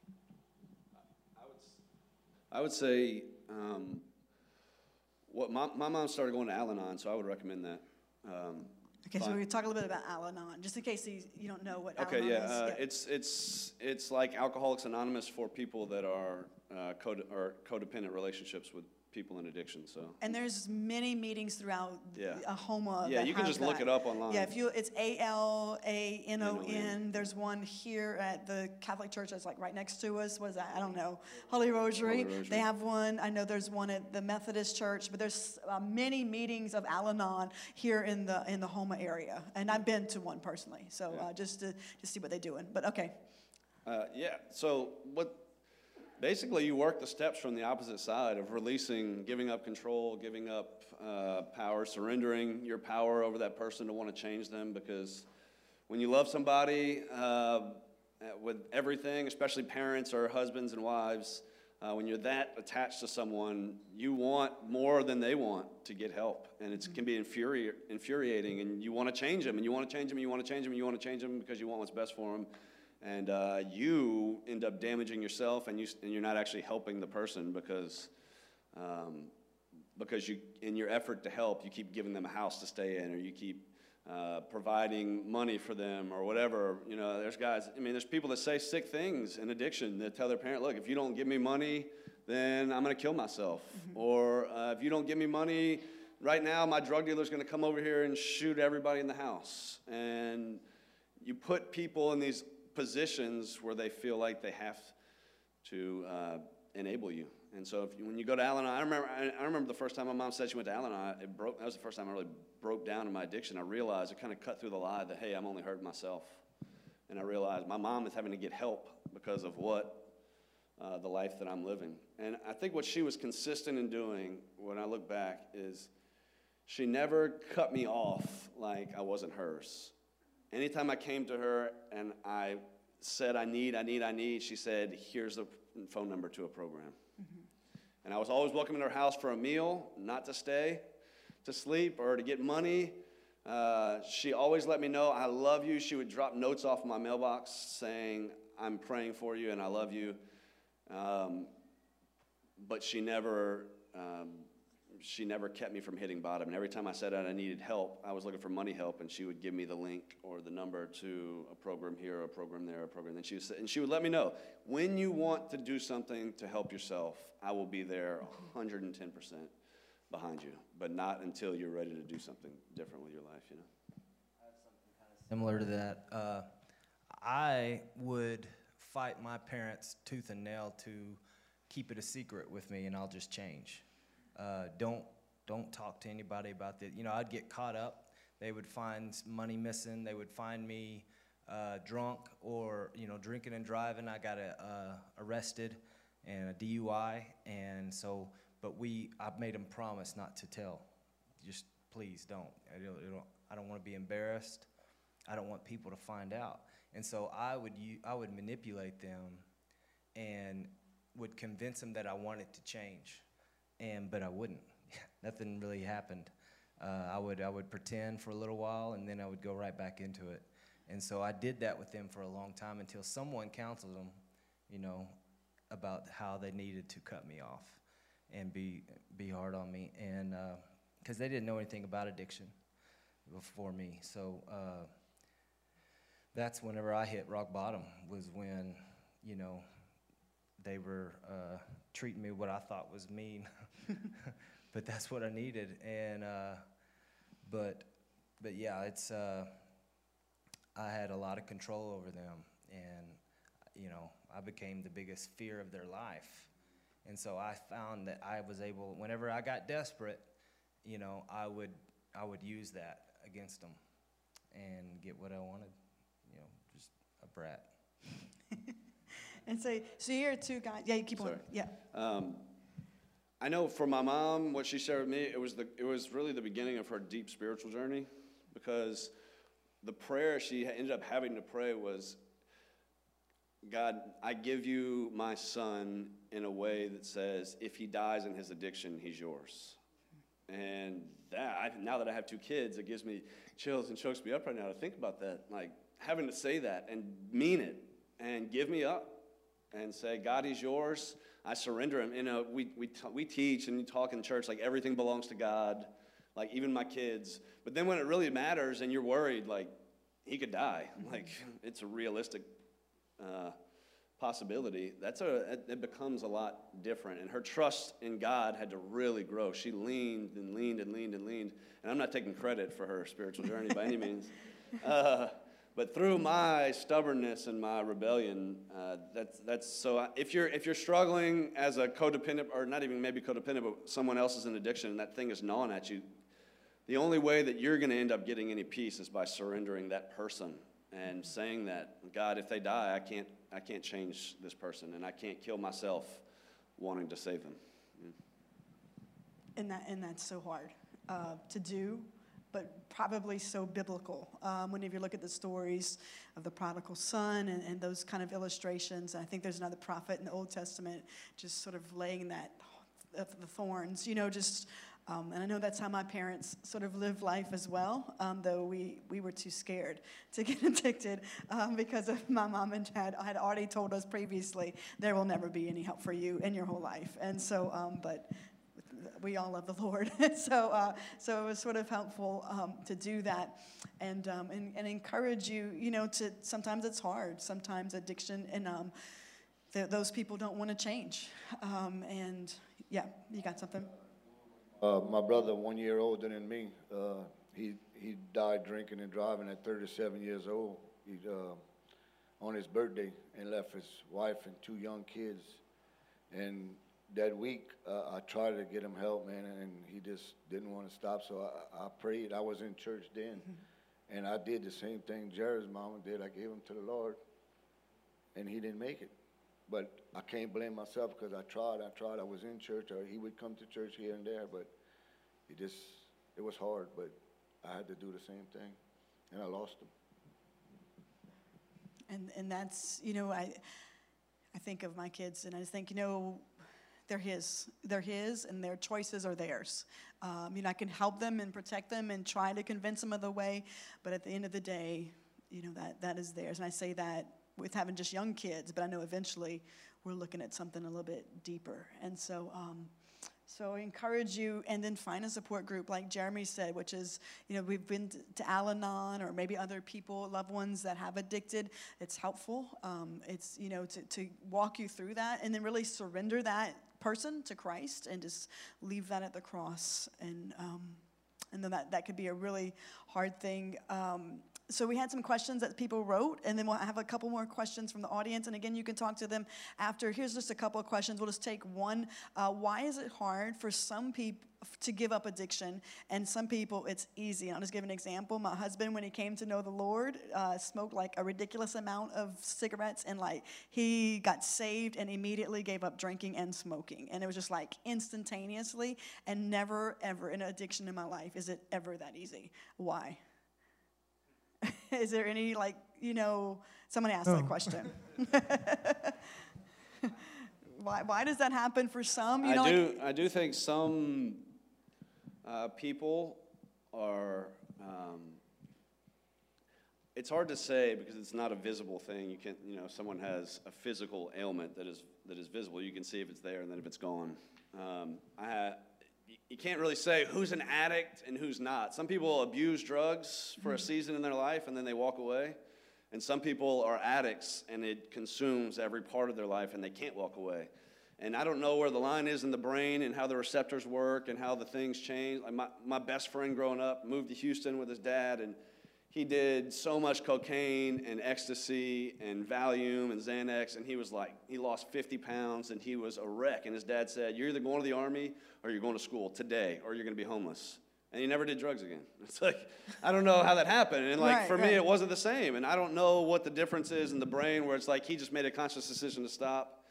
I would say, um, what my, my mom started going to Al-Anon, so I would recommend that. Um, Okay, so fun. we're going to talk a little bit about Al-Anon, just in case you, you don't know what Okay, Al-Anon yeah, is. uh, it's it's it's like Alcoholics Anonymous for people that are uh, code or codependent relationships with people in addiction. So. And there's many meetings throughout Yeah. a Homa. Yeah, that you can have just look that. it up online. Yeah, if you, it's A L A N O N. N O N. There's one here at the Catholic Church that's like right next to us. What is that? I don't know. Holy Rosary. Holy Rosary. They have one. I know there's one at the Methodist Church, but there's uh, many meetings of Al-Anon here in the in the Homa area, and I've been to one personally. So uh, just to to see what they're doing. But okay. Uh, yeah. So what? Basically, you work the steps from the opposite side of releasing, giving up control, giving up uh, power, surrendering your power over that person to want to change them. Because when you love somebody uh, with everything, especially parents or husbands and wives, uh, when you're that attached to someone, you want more than they want to get help. And it can be infuri- infuriating, and you want to change them, and you want to change them, and you want to change them, and you want to change them because you want what's best for them. And uh, you end up damaging yourself, and, you, and you're not actually helping the person because, um, because you, in your effort to help, you keep giving them a house to stay in, or you keep uh, providing money for them, or whatever. You know, there's guys, I mean, there's people that say sick things in addiction that tell their parent, look, if you don't give me money, then I'm going to kill myself. Mm-hmm. Or uh, if you don't give me money, right now my drug dealer's going to come over here and shoot everybody in the house. And you put people in these positions where they feel like they have to uh, enable you. And so if you, when you go to Al-Anon, I remember, I, I remember the first time my mom said she went to Al-Anon, it broke, that was the first time I really broke down in my addiction. I realized it kind of cut through the lie that, hey, I'm only hurting myself. And I realized my mom is having to get help because of what, uh, the life that I'm living. And I think what she was consistent in doing, when I look back, is she never cut me off like I wasn't hers. Anytime I came to her and I said, I need, I need, I need, she said, here's the phone number to a program. Mm-hmm. And I was always welcome in her house for a meal, not to stay, to sleep, or to get money. Uh, she always let me know, I love you. She would drop notes off my mailbox saying, I'm praying for you and I love you. Um, but she never, um, she never kept me from hitting bottom. And every time I said that I needed help, I was looking for money help, and she would give me the link or the number to a program here, a program there, a program. And she would say, and she would let me know, when you want to do something to help yourself, I will be there one hundred ten percent behind you, but not until you're ready to do something different with your life, you know? Similar to that, uh, I would fight my parents tooth and nail to keep it a secret with me, and I'll just change. Uh, don't don't talk to anybody about that. You know, I'd get caught up. They would find money missing. They would find me uh, drunk or, you know, drinking and driving. I got a, uh, arrested and a D U I, and so, but we, I made them promise not to tell. Just please don't. I don't, I don't, I don't want to be embarrassed. I don't want people to find out. And so I would, u- I would manipulate them and would convince them that I wanted to change. And, but I wouldn't. Nothing really happened. Uh, I would, I would pretend for a little while, and then I would go right back into it. And so I did that with them for a long time until someone counseled them, you know, about how they needed to cut me off and be be hard on me, and because uh, they didn't know anything about addiction before me. So uh, that's whenever I hit rock bottom, was when, you know, they were uh, treating me what I thought was mean, but that's what I needed. And uh, but but yeah, it's uh, I had a lot of control over them, and you know, I became the biggest fear of their life. And so I found that I was able, whenever I got desperate, you know, I would I would use that against them and get what I wanted. You know, just a brat. And so, so you're two guys. Yeah, you keep Sorry. on. Yeah. Um, I know for my mom, what she shared with me, it was the it was really the beginning of her deep spiritual journey, because the prayer she ended up having to pray was, God, I give you my son in a way that says, if he dies in his addiction, he's yours. And that, I, now that I have two kids, it gives me chills and chokes me up right now to think about that. Like, having to say that and mean it and give me up and say, God, he's yours. I surrender him. You know, we, we, t- we teach and we talk in church like everything belongs to God, like even my kids. But then when it really matters and you're worried, like, he could die. Like, it's a realistic uh, possibility. That's a, it becomes a lot different. And her trust in God had to really grow. She leaned and leaned and leaned and leaned. And I'm not taking credit for her spiritual journey by any means. Uh, But through my stubbornness and my rebellion, uh, that's that's so. If you're if you're struggling as a codependent, or not even maybe codependent, but someone else is in addiction, and that thing is gnawing at you, the only way that you're going to end up getting any peace is by surrendering that person and saying that, God, if they die, I can't I can't change this person, and I can't kill myself wanting to save them. Yeah. And that and that's so hard uh, to do, but probably so biblical. Um, whenever you look at the stories of the prodigal son and, and those kind of illustrations, I think there's another prophet in the Old Testament just sort of laying that, uh, the thorns, you know, just, um, and I know that's how my parents sort of lived life as well, um, though we, we were too scared to get addicted um, because of my mom and dad had already told us previously, there will never be any help for you in your whole life. And so, um, but we all love the Lord, so uh, so it was sort of helpful um, to do that, and, um, and and encourage you. You know, to sometimes it's hard. Sometimes addiction and um, th- those people don't want to change. Um, and yeah, you got something? Uh, my brother, one year older than me, uh, he he died drinking and driving at thirty-seven years old. He uh, on his birthday, and left his wife and two young kids, and that week, uh, I tried to get him help, man, and he just didn't want to stop. So I, I prayed. I was in church then, And I did the same thing Jared's mama did. I gave him to the Lord, and he didn't make it. But I can't blame myself because I tried, I tried. I was in church, or he would come to church here and there, but it just, it was hard. But I had to do the same thing, and I lost him. And and that's, you know, I I think of my kids, and I just think, you know, they're his. They're his, and their choices are theirs. Um, you know, I can help them and protect them and try to convince them of the way, but at the end of the day, you know, that that is theirs. And I say that with having just young kids, but I know eventually we're looking at something a little bit deeper. And so, um, so I encourage you, and then find a support group, like Jeremy said, which is, you know, we've been to Al-Anon, or maybe other people, loved ones that have addicted. It's helpful. Um, it's, you know, to, to walk you through that, and then really surrender that person to Christ, and just leave that at the cross. And um, and then that, that could be a really hard thing. Um, So we had some questions that people wrote, and then we'll have a couple more questions from the audience. And again, you can talk to them after. Here's just a couple of questions. We'll just take one. Uh, why is it hard for some people to give up addiction, and some people it's easy? And I'll just give an example. My husband, when he came to know the Lord, uh, smoked like a ridiculous amount of cigarettes, and like he got saved and immediately gave up drinking and smoking. And it was just like instantaneously, and never, ever in an addiction in my life is it ever that easy. Why? Is there any, like, you know, someone asked Oh. that question. why why does that happen for some? You I know, do. like, I do think some uh, people are. Um, it's hard to say because it's not a visible thing. You can, you know, someone has a physical ailment that is that is visible. You can see if it's there and then if it's gone. Um, I had. You can't really say who's an addict and who's not. Some people abuse drugs for a season in their life and then they walk away. And some people are addicts and it consumes every part of their life and they can't walk away. And I don't know where the line is in the brain and how the receptors work and how the things change. Like my, my best friend growing up moved to Houston with his dad, and he did so much cocaine and ecstasy and Valium and Xanax, and he was like, he lost fifty pounds, and he was a wreck. And his dad said, you're either going to the Army or you're going to school today, or you're going to be homeless. And he never did drugs again. It's like, I don't know how that happened. And like, Right, for right. me, it wasn't the same. And I don't know what the difference is in the brain where it's like he just made a conscious decision to stop.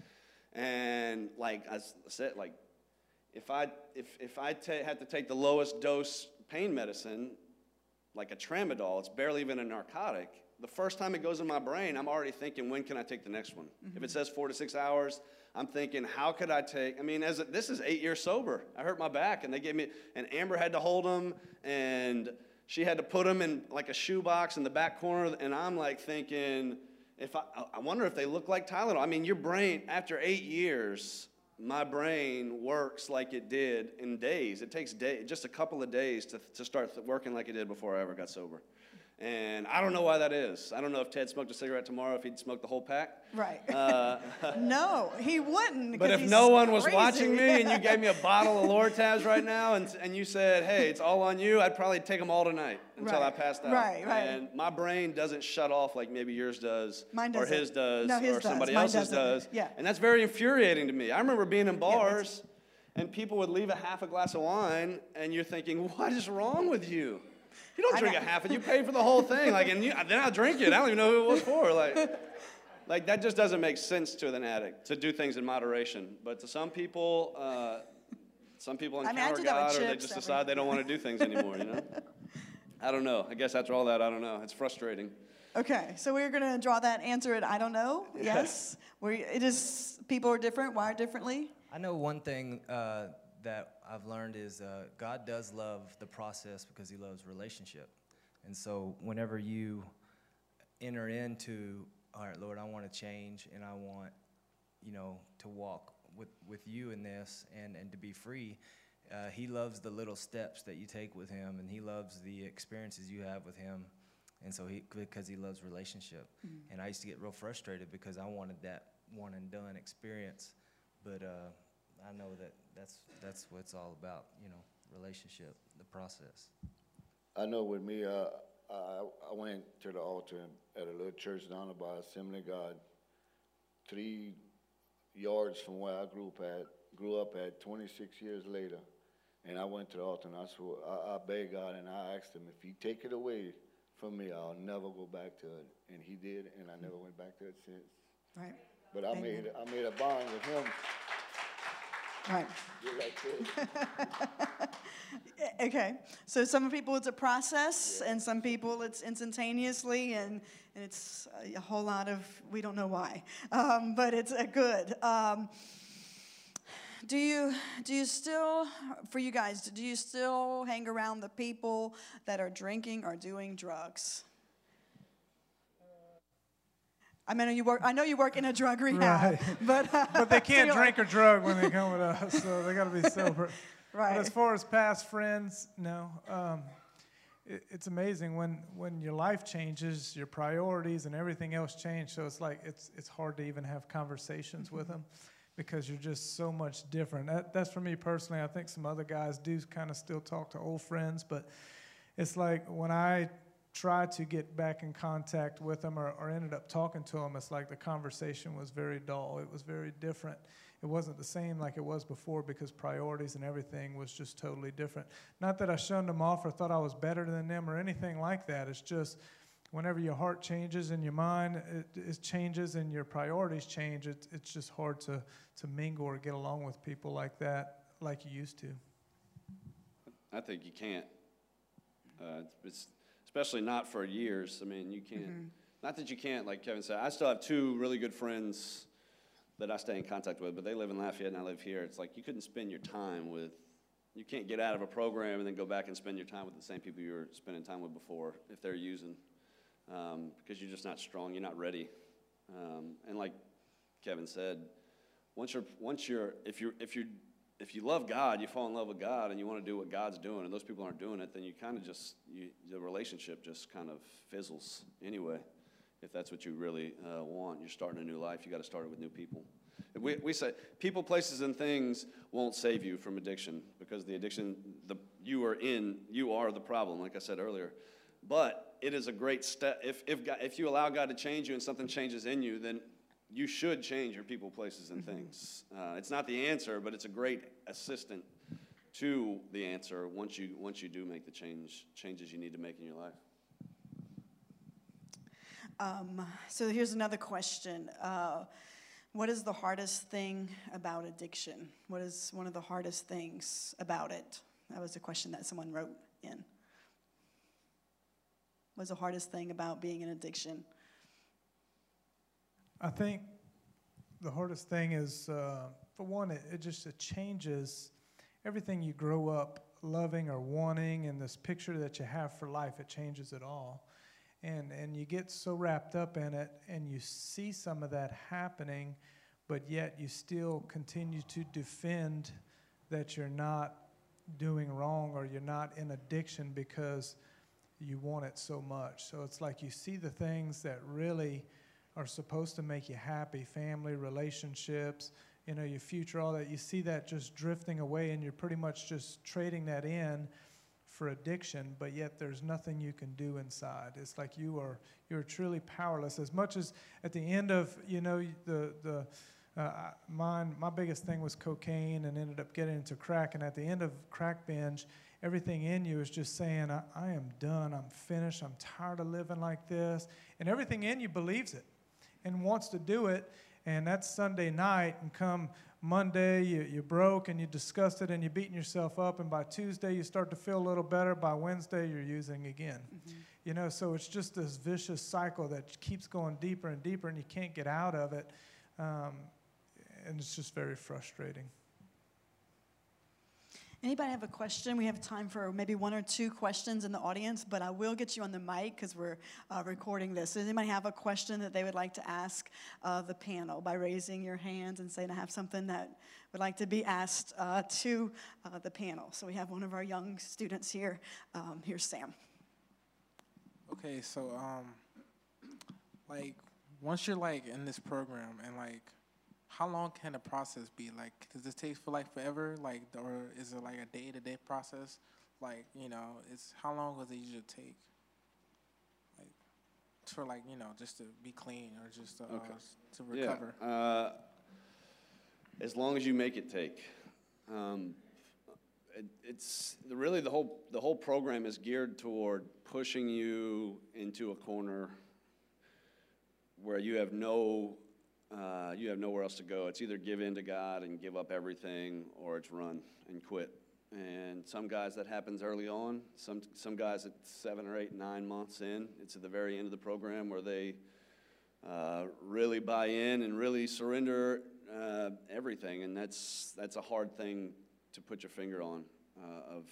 And like I said, like, if I, if, if I ta- had to take the lowest dose pain medicine, like a tramadol, it's barely even a narcotic. The first time it goes in my brain, I'm already thinking, when can I take the next one? Mm-hmm. If it says four to six hours, I'm thinking, how could I take, I mean, as a, this is eight years sober. I hurt my back, and they gave me, and Amber had to hold him, and she had to put him in like a shoebox in the back corner, and I'm like thinking, if I, I wonder if they look like Tylenol. I mean, your brain, after eight years, my brain works like it did in days. It takes day, just a couple of days to, to start working like it did before I ever got sober. And I don't know why that is. I don't know if Ted smoked a cigarette tomorrow, if he'd smoked the whole pack. right. Uh, No, he wouldn't. but 'cause if he's no one was crazy. watching me and you gave me a bottle of Lortabs right now and, and you said, hey, it's all on you, I'd probably take them all tonight until Right. I passed out. Right, right. And my brain doesn't shut off like maybe yours does, Mine or doesn't. his does, No, his or does. somebody Mine else's doesn't. does. Yeah. And that's very infuriating to me. I remember being in that's- bars and people would leave a half a glass of wine and you're thinking, what is wrong with you? You don't I drink know. a half of it. You pay for the whole thing. Like, and you, then I drink it. I don't even know who it was for. Like, like that just doesn't make sense to an addict to do things in moderation. But to some people, uh, some people I mean, I encounter do that with God, or they chips just every- decide they don't want to do things anymore. You know? I don't know. I guess after all that, I don't know. It's frustrating. Okay, so we're going to draw that answer at I don't know. Yes. We, it is, people are different, wired differently. I know one thing uh, that I've learned is uh, God does love the process because he loves relationship. And so whenever you enter into, all right, Lord, I want to change and I want, you know, to walk with, with you in this and, and to be free, uh, he loves the little steps that you take with him, and he loves the experiences you have with him. And so he, because he loves relationship. Mm-hmm. And I used to get real frustrated because I wanted that one and done experience. But uh, I know that that's, that's what it's all about, you know, relationship, the process. I know with me, uh, I, I went to the altar at a little church down by Assembly of God, three yards from where I grew up at, grew up at twenty-six years later. And I went to the altar and I, swore, I, I begged God and I asked him, if he take it away from me, I'll never go back to it. And he did, and I never went back to it since. Right. But I Amen. made, I made a bond with him. Right. Just like this. Okay. So some people it's a process, and some people it's instantaneously, and, and it's a whole lot of we don't know why, um, but it's a good. Um, do you do you still, for you guys, do you still hang around the people that are drinking or doing drugs? I mean, you work. I know you work in a drug rehab, Right. but uh, But they can't so you're drink or drug when they come with us, so they got to be sober. Right. But as far as past friends, no. Um, it, it's amazing when when your life changes, your priorities and everything else change. So it's like it's it's hard to even have conversations with them because you're just so much different. That, that's for me personally. I think some other guys do kind of still talk to old friends, but it's like when I tried to get back in contact with them or, or ended up talking to them, it's like the conversation was very dull. It was very different. It wasn't the same like it was before because priorities and everything was just totally different. Not that I shunned them off or thought I was better than them or anything like that. It's just whenever your heart changes and your mind it, it changes and your priorities change, it, it's just hard to, to mingle or get along with people like that like you used to. I think you can't. Uh, it's especially not for years. I mean, you can't. Mm-hmm. Not that you can't, like Kevin said. I still have two really good friends that I stay in contact with, but they live in Lafayette and I live here. It's like you couldn't spend your time with. You can't get out of a program and then go back and spend your time with the same people you were spending time with before if they're using, um, because you're just not strong. You're not ready. Um, and like Kevin said, once you're once you're if you're if you if you love God, you fall in love with God, and you want to do what God's doing, and those people aren't doing it, then you kind of just you, the relationship just kind of fizzles anyway. If that's what you really uh, want, you're starting a new life. You got to start it with new people. We we say people, places, and things won't save you from addiction because the addiction the you are in you are the problem. Like I said earlier, but it is a great step if if God, if you allow God to change you and something changes in you, then you should change your people, places, and things. Uh, it's not the answer, but it's a great assistant to the answer once you once you do make the change changes you need to make in your life. Um, so here's another question. Uh, what is the hardest thing about addiction? What is one of the hardest things about it? That was a question that someone wrote in. What is the hardest thing about being in addiction? I think the hardest thing is, uh, for one, it, it just it changes everything you grow up loving or wanting, and this picture that you have for life, it changes it all. And and you get so wrapped up in it, and you see some of that happening, but yet you still continue to defend that you're not doing wrong or you're not in addiction because you want it so much. So it's like you see the things that really are supposed to make you happy, family, relationships, you know, your future, all that. You see that just drifting away, and you're pretty much just trading that in for addiction, but yet there's nothing you can do inside. It's like you are you're truly powerless. As much as at the end of, you know, the the uh, mine, my biggest thing was cocaine and ended up getting into crack, and at the end of crack binge, everything in you is just saying, I, I am done, I'm finished, I'm tired of living like this, and everything in you believes it and wants to do it, and that's Sunday night, and come Monday, you, you're broke, and you're disgusted, and you're beating yourself up, and by Tuesday, you start to feel a little better. By Wednesday, you're using again. Mm-hmm. You know, so it's just this vicious cycle that keeps going deeper and deeper, and you can't get out of it, um, and it's just very frustrating. Anybody have a question? We have time for maybe one or two questions in the audience, but I will get you on the mic because we're uh, recording this. Does anybody have a question that they would like to ask uh, the panel by raising your hands and saying I have something that would like to be asked uh, to uh, the panel? So we have one of our young students here. Um, here's Sam. Okay, so um, like once you're like in this program and like, how long can the process be? Like, does it take for like forever? Like, or is it like a day-to-day process? Like, you know, it's how long does it usually take? Like, for like, you know, just to be clean or just to, okay. uh, to recover. Yeah. Uh, as long as you make it take. Um, it, it's the, really the whole the whole program is geared toward pushing you into a corner where you have no uh, you have nowhere else to go. It's either give in to God and give up everything, or it's run and quit. And some guys that happens early on. Some some guys at seven or eight, nine months in. It's at the very end of the program where they uh, really buy in and really surrender uh, everything. And that's that's a hard thing to put your finger on uh, of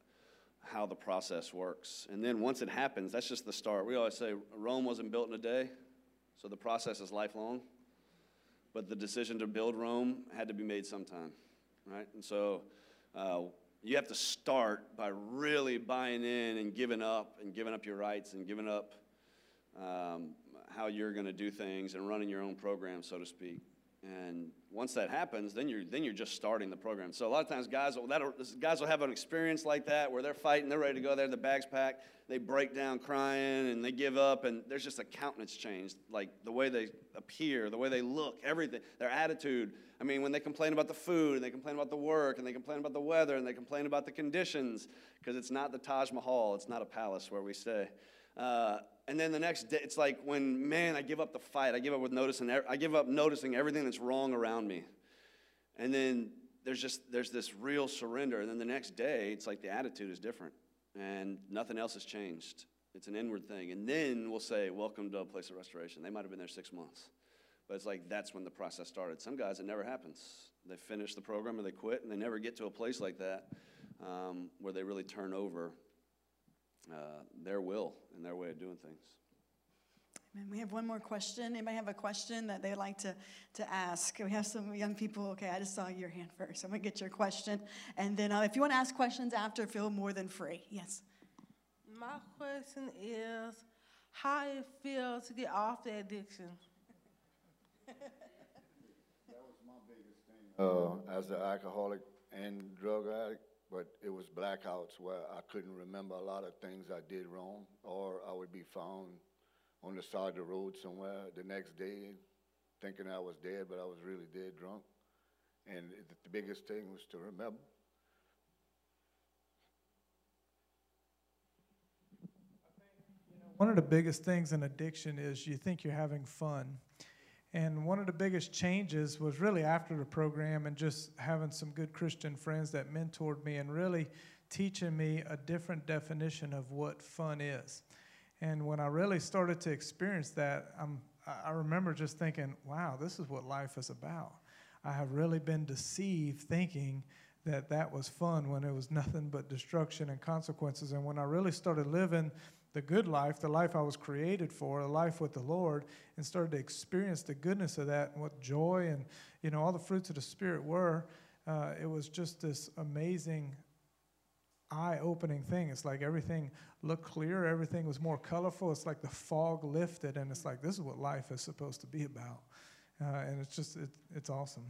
how the process works. And then once it happens, that's just the start. We always say Rome wasn't built in a day, so the process is lifelong. But the decision to build Rome had to be made sometime, right? And so uh, you have to start by really buying in and giving up and giving up your rights and giving up um, how you're going to do things and running your own program, so to speak. And once that happens, then you're then you're just starting the program. So a lot of times, guys will that'll, guys will have an experience like that where they're fighting, they're ready to go there, the bag's packed, they break down crying, and they give up, and there's just a countenance change, like the way they appear, the way they look, everything, their attitude. I mean, when they complain about the food, and they complain about the work, and they complain about the weather, and they complain about the conditions, because it's not the Taj Mahal, it's not a palace where we stay. Uh, and then the next day, it's like when, man, I give up the fight. I give up with noticing. I give up noticing everything that's wrong around me. And then there's just there's this real surrender. And then the next day, it's like the attitude is different, and nothing else has changed. It's an inward thing. And then we'll say, "Welcome to a place of restoration." They might have been there six months, but it's like that's when the process started. Some guys, it never happens. They finish the program or they quit, and they never get to a place like that um, where they really turn over Uh, their will and their way of doing things. Amen. We have one more question. Anybody have a question that they'd like to, to ask? We have some young people. Okay, I just saw your hand first. I'm going to get your question. And then uh, if you want to ask questions after, feel more than free. Yes. My question is how it feels to get off the addiction. That was my biggest thing. Uh, as an alcoholic and drug addict, but it was blackouts where I couldn't remember a lot of things I did wrong, or I would be found on the side of the road somewhere the next day thinking I was dead, but I was really dead drunk. And it, the biggest thing was to remember. One of the biggest things in addiction is you think you're having fun. And one of the biggest changes was really after the program and just having some good Christian friends that mentored me and really teaching me a different definition of what fun is. And when I really started to experience that, I'm, I remember just thinking, wow, this is what life is about. I have really been deceived thinking that that was fun when it was nothing but destruction and consequences. And when I really started living the good life, the life I was created for, a life with the Lord, and started to experience the goodness of that and what joy and, you know, all the fruits of the Spirit were, uh, it was just this amazing, eye-opening thing. It's like everything looked clear, everything was more colorful. It's like the fog lifted, and it's like this is what life is supposed to be about. Uh, and it's just, it, it's awesome.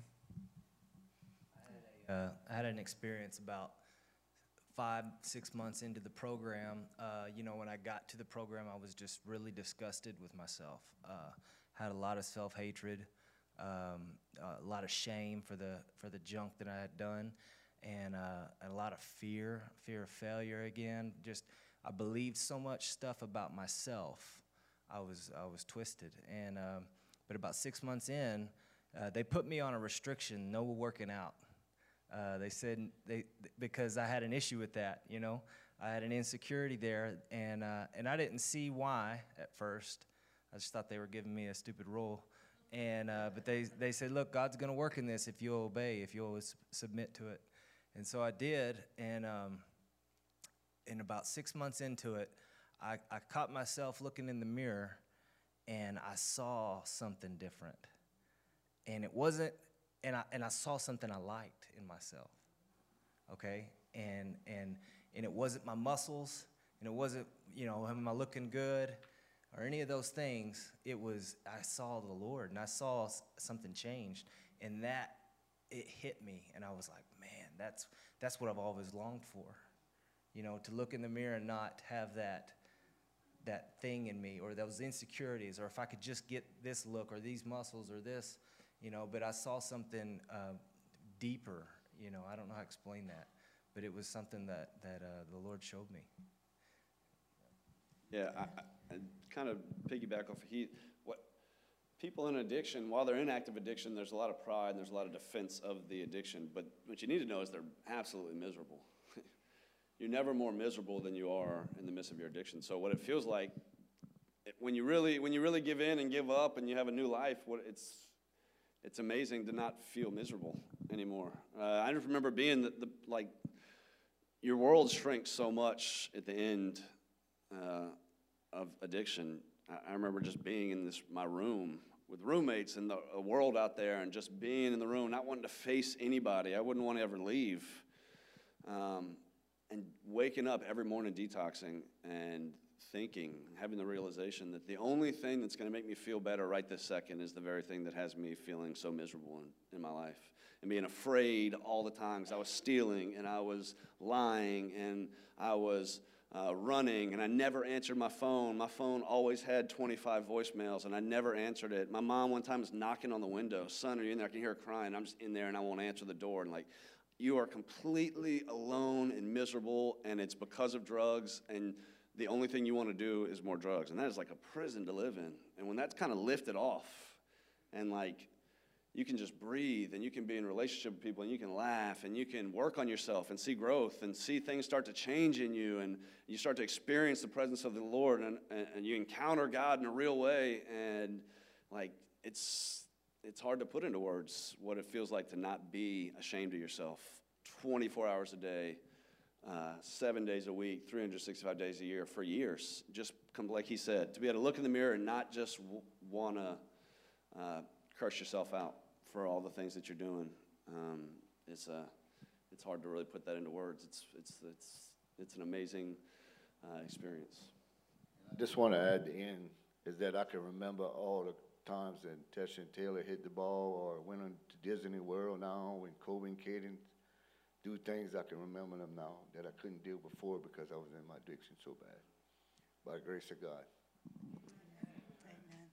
I had, a, uh, I had an experience about five, six months into the program. Uh, you know, when I got to the program, I was just really disgusted with myself. Uh, had a lot of self-hatred, um, a lot of shame for the for the junk that I had done, and uh, a lot of fear, fear of failure again. Just I believed so much stuff about myself. I was I was twisted, and um, but about six months in, uh, they put me on a restriction, no working out. Uh, they said they because I had an issue with that, you know, I had an insecurity there, and uh, and I didn't see why at first. I just thought they were giving me a stupid rule, and uh, but they they said, look, God's gonna work in this if you'll obey, if you'll s- submit to it, and so I did, and um, and about six months into it, I, I caught myself looking in the mirror, and I saw something different, and it wasn't. And I and I saw something I liked in myself, okay? And and and it wasn't my muscles, and it wasn't, you know, am I looking good, or any of those things. It was, I saw the Lord, and I saw s- something changed, and that, it hit me, and I was like, man, that's that's what I've always longed for, you know, to look in the mirror and not have that that thing in me, or those insecurities, or if I could just get this look, or these muscles, or this, you know, but I saw something uh, deeper, you know, I don't know how to explain that, but it was something that, that uh, the Lord showed me. Yeah, I, I, I kind of piggyback off of he, what people in addiction, while they're in active addiction, there's a lot of pride and there's a lot of defense of the addiction. But what you need to know is they're absolutely miserable. You're never more miserable than you are in the midst of your addiction. So what it feels like it, when you really when you really give in and give up and you have a new life, what it's it's amazing to not feel miserable anymore. Uh, I just remember being the, the like your world shrinks so much at the end uh, of addiction. I, I remember just being in this my room with roommates and the a world out there, and just being in the room, not wanting to face anybody. I wouldn't want to ever leave. Um, and waking up every morning detoxing and thinking, having the realization that the only thing that's going to make me feel better right this second is the very thing that has me feeling so miserable in, in my life. And being afraid all the time because I was stealing and I was lying and I was uh, running, and I never answered my phone. My phone always had twenty-five voicemails and I never answered it. My mom one time was knocking on the window. Son, are you in there? I can hear her crying. I'm just in there and I won't answer the door. And like, you are completely alone and miserable, and it's because of drugs, and the only thing you want to do is more drugs. And that is like a prison to live in. And when that's kind of lifted off, and like you can just breathe, and you can be in a relationship with people, and you can laugh, and you can work on yourself and see growth and see things start to change in you, and you start to experience the presence of the Lord, and, and, and you encounter God in a real way, and like it's It's hard to put into words what it feels like to not be ashamed of yourself twenty-four hours a day, uh, seven days a week, three hundred sixty-five days a year for years. Just come, like he said, to be able to look in the mirror and not just w- want to uh, curse yourself out for all the things that you're doing. Um, it's uh, it's hard to really put that into words. It's it's it's it's an amazing uh, experience. I just want to add the end is that I can remember all the times that Tesha and Taylor hit the ball or went on to Disney World now, when Kobe and Kaden do things, I can remember them now that I couldn't do before because I was in my addiction so bad. By the grace of God. Amen.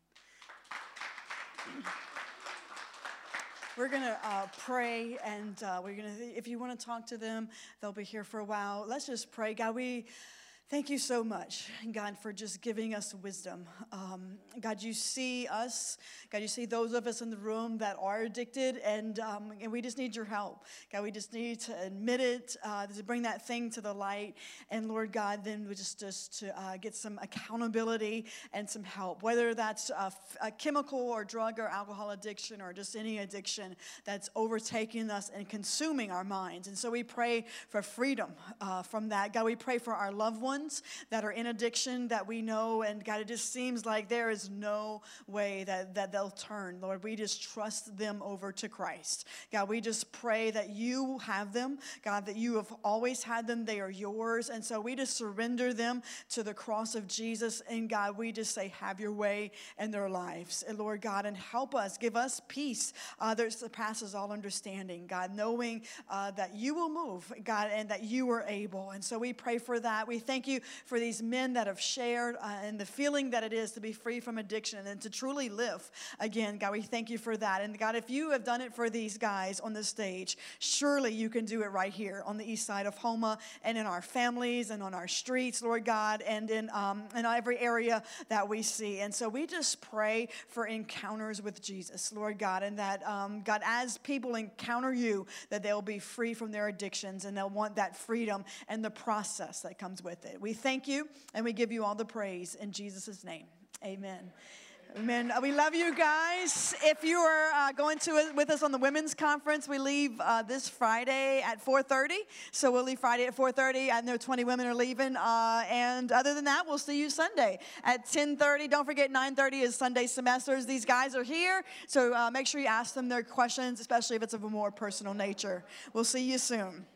We're going to uh, pray, and uh, we're going to, if you want to talk to them, they'll be here for a while. Let's just pray. God, we thank you so much, God, for just giving us wisdom. Um, God, you see us. God, you see those of us in the room that are addicted, and um, and we just need your help. God, we just need to admit it, uh, to bring that thing to the light. And Lord God, then we just, just to uh, get some accountability and some help, whether that's a, a chemical or drug or alcohol addiction or just any addiction that's overtaking us and consuming our minds. And so we pray for freedom uh, from that. God, we pray for our loved ones that are in addiction that we know, and God, it just seems like there is no way that, that they'll turn. Lord, we just trust them over to Christ. God, we just pray that you have them, God, that you have always had them. They are yours. And so we just surrender them to the cross of Jesus. And God, we just say, have your way in their lives. And Lord God, and help us, give us peace uh, that surpasses all understanding, God, knowing uh, that you will move, God, and that you are able. And so we pray for that. We thank you for these men that have shared uh, and the feeling that it is to be free from addiction and to truly live again. God, we thank you for that. And God, if you have done it for these guys on the stage, surely you can do it right here on the east side of Houma and in our families and on our streets, Lord God, and in, um, in every area that we see. And so we just pray for encounters with Jesus, Lord God, and that, um, God, as people encounter you, that they'll be free from their addictions and they'll want that freedom and the process that comes with it. We thank you and we give you all the praise in Jesus' name. Amen. Amen. We love you guys. If you are uh, going to it with us on the women's conference, we leave uh, this Friday at four thirty. So we'll leave Friday at four thirty. I know twenty women are leaving. Uh, and other than that, we'll see you Sunday at ten thirty. Don't forget, nine thirty is Sunday semesters. These guys are here. So uh, make sure you ask them their questions, especially if it's of a more personal nature. We'll see you soon.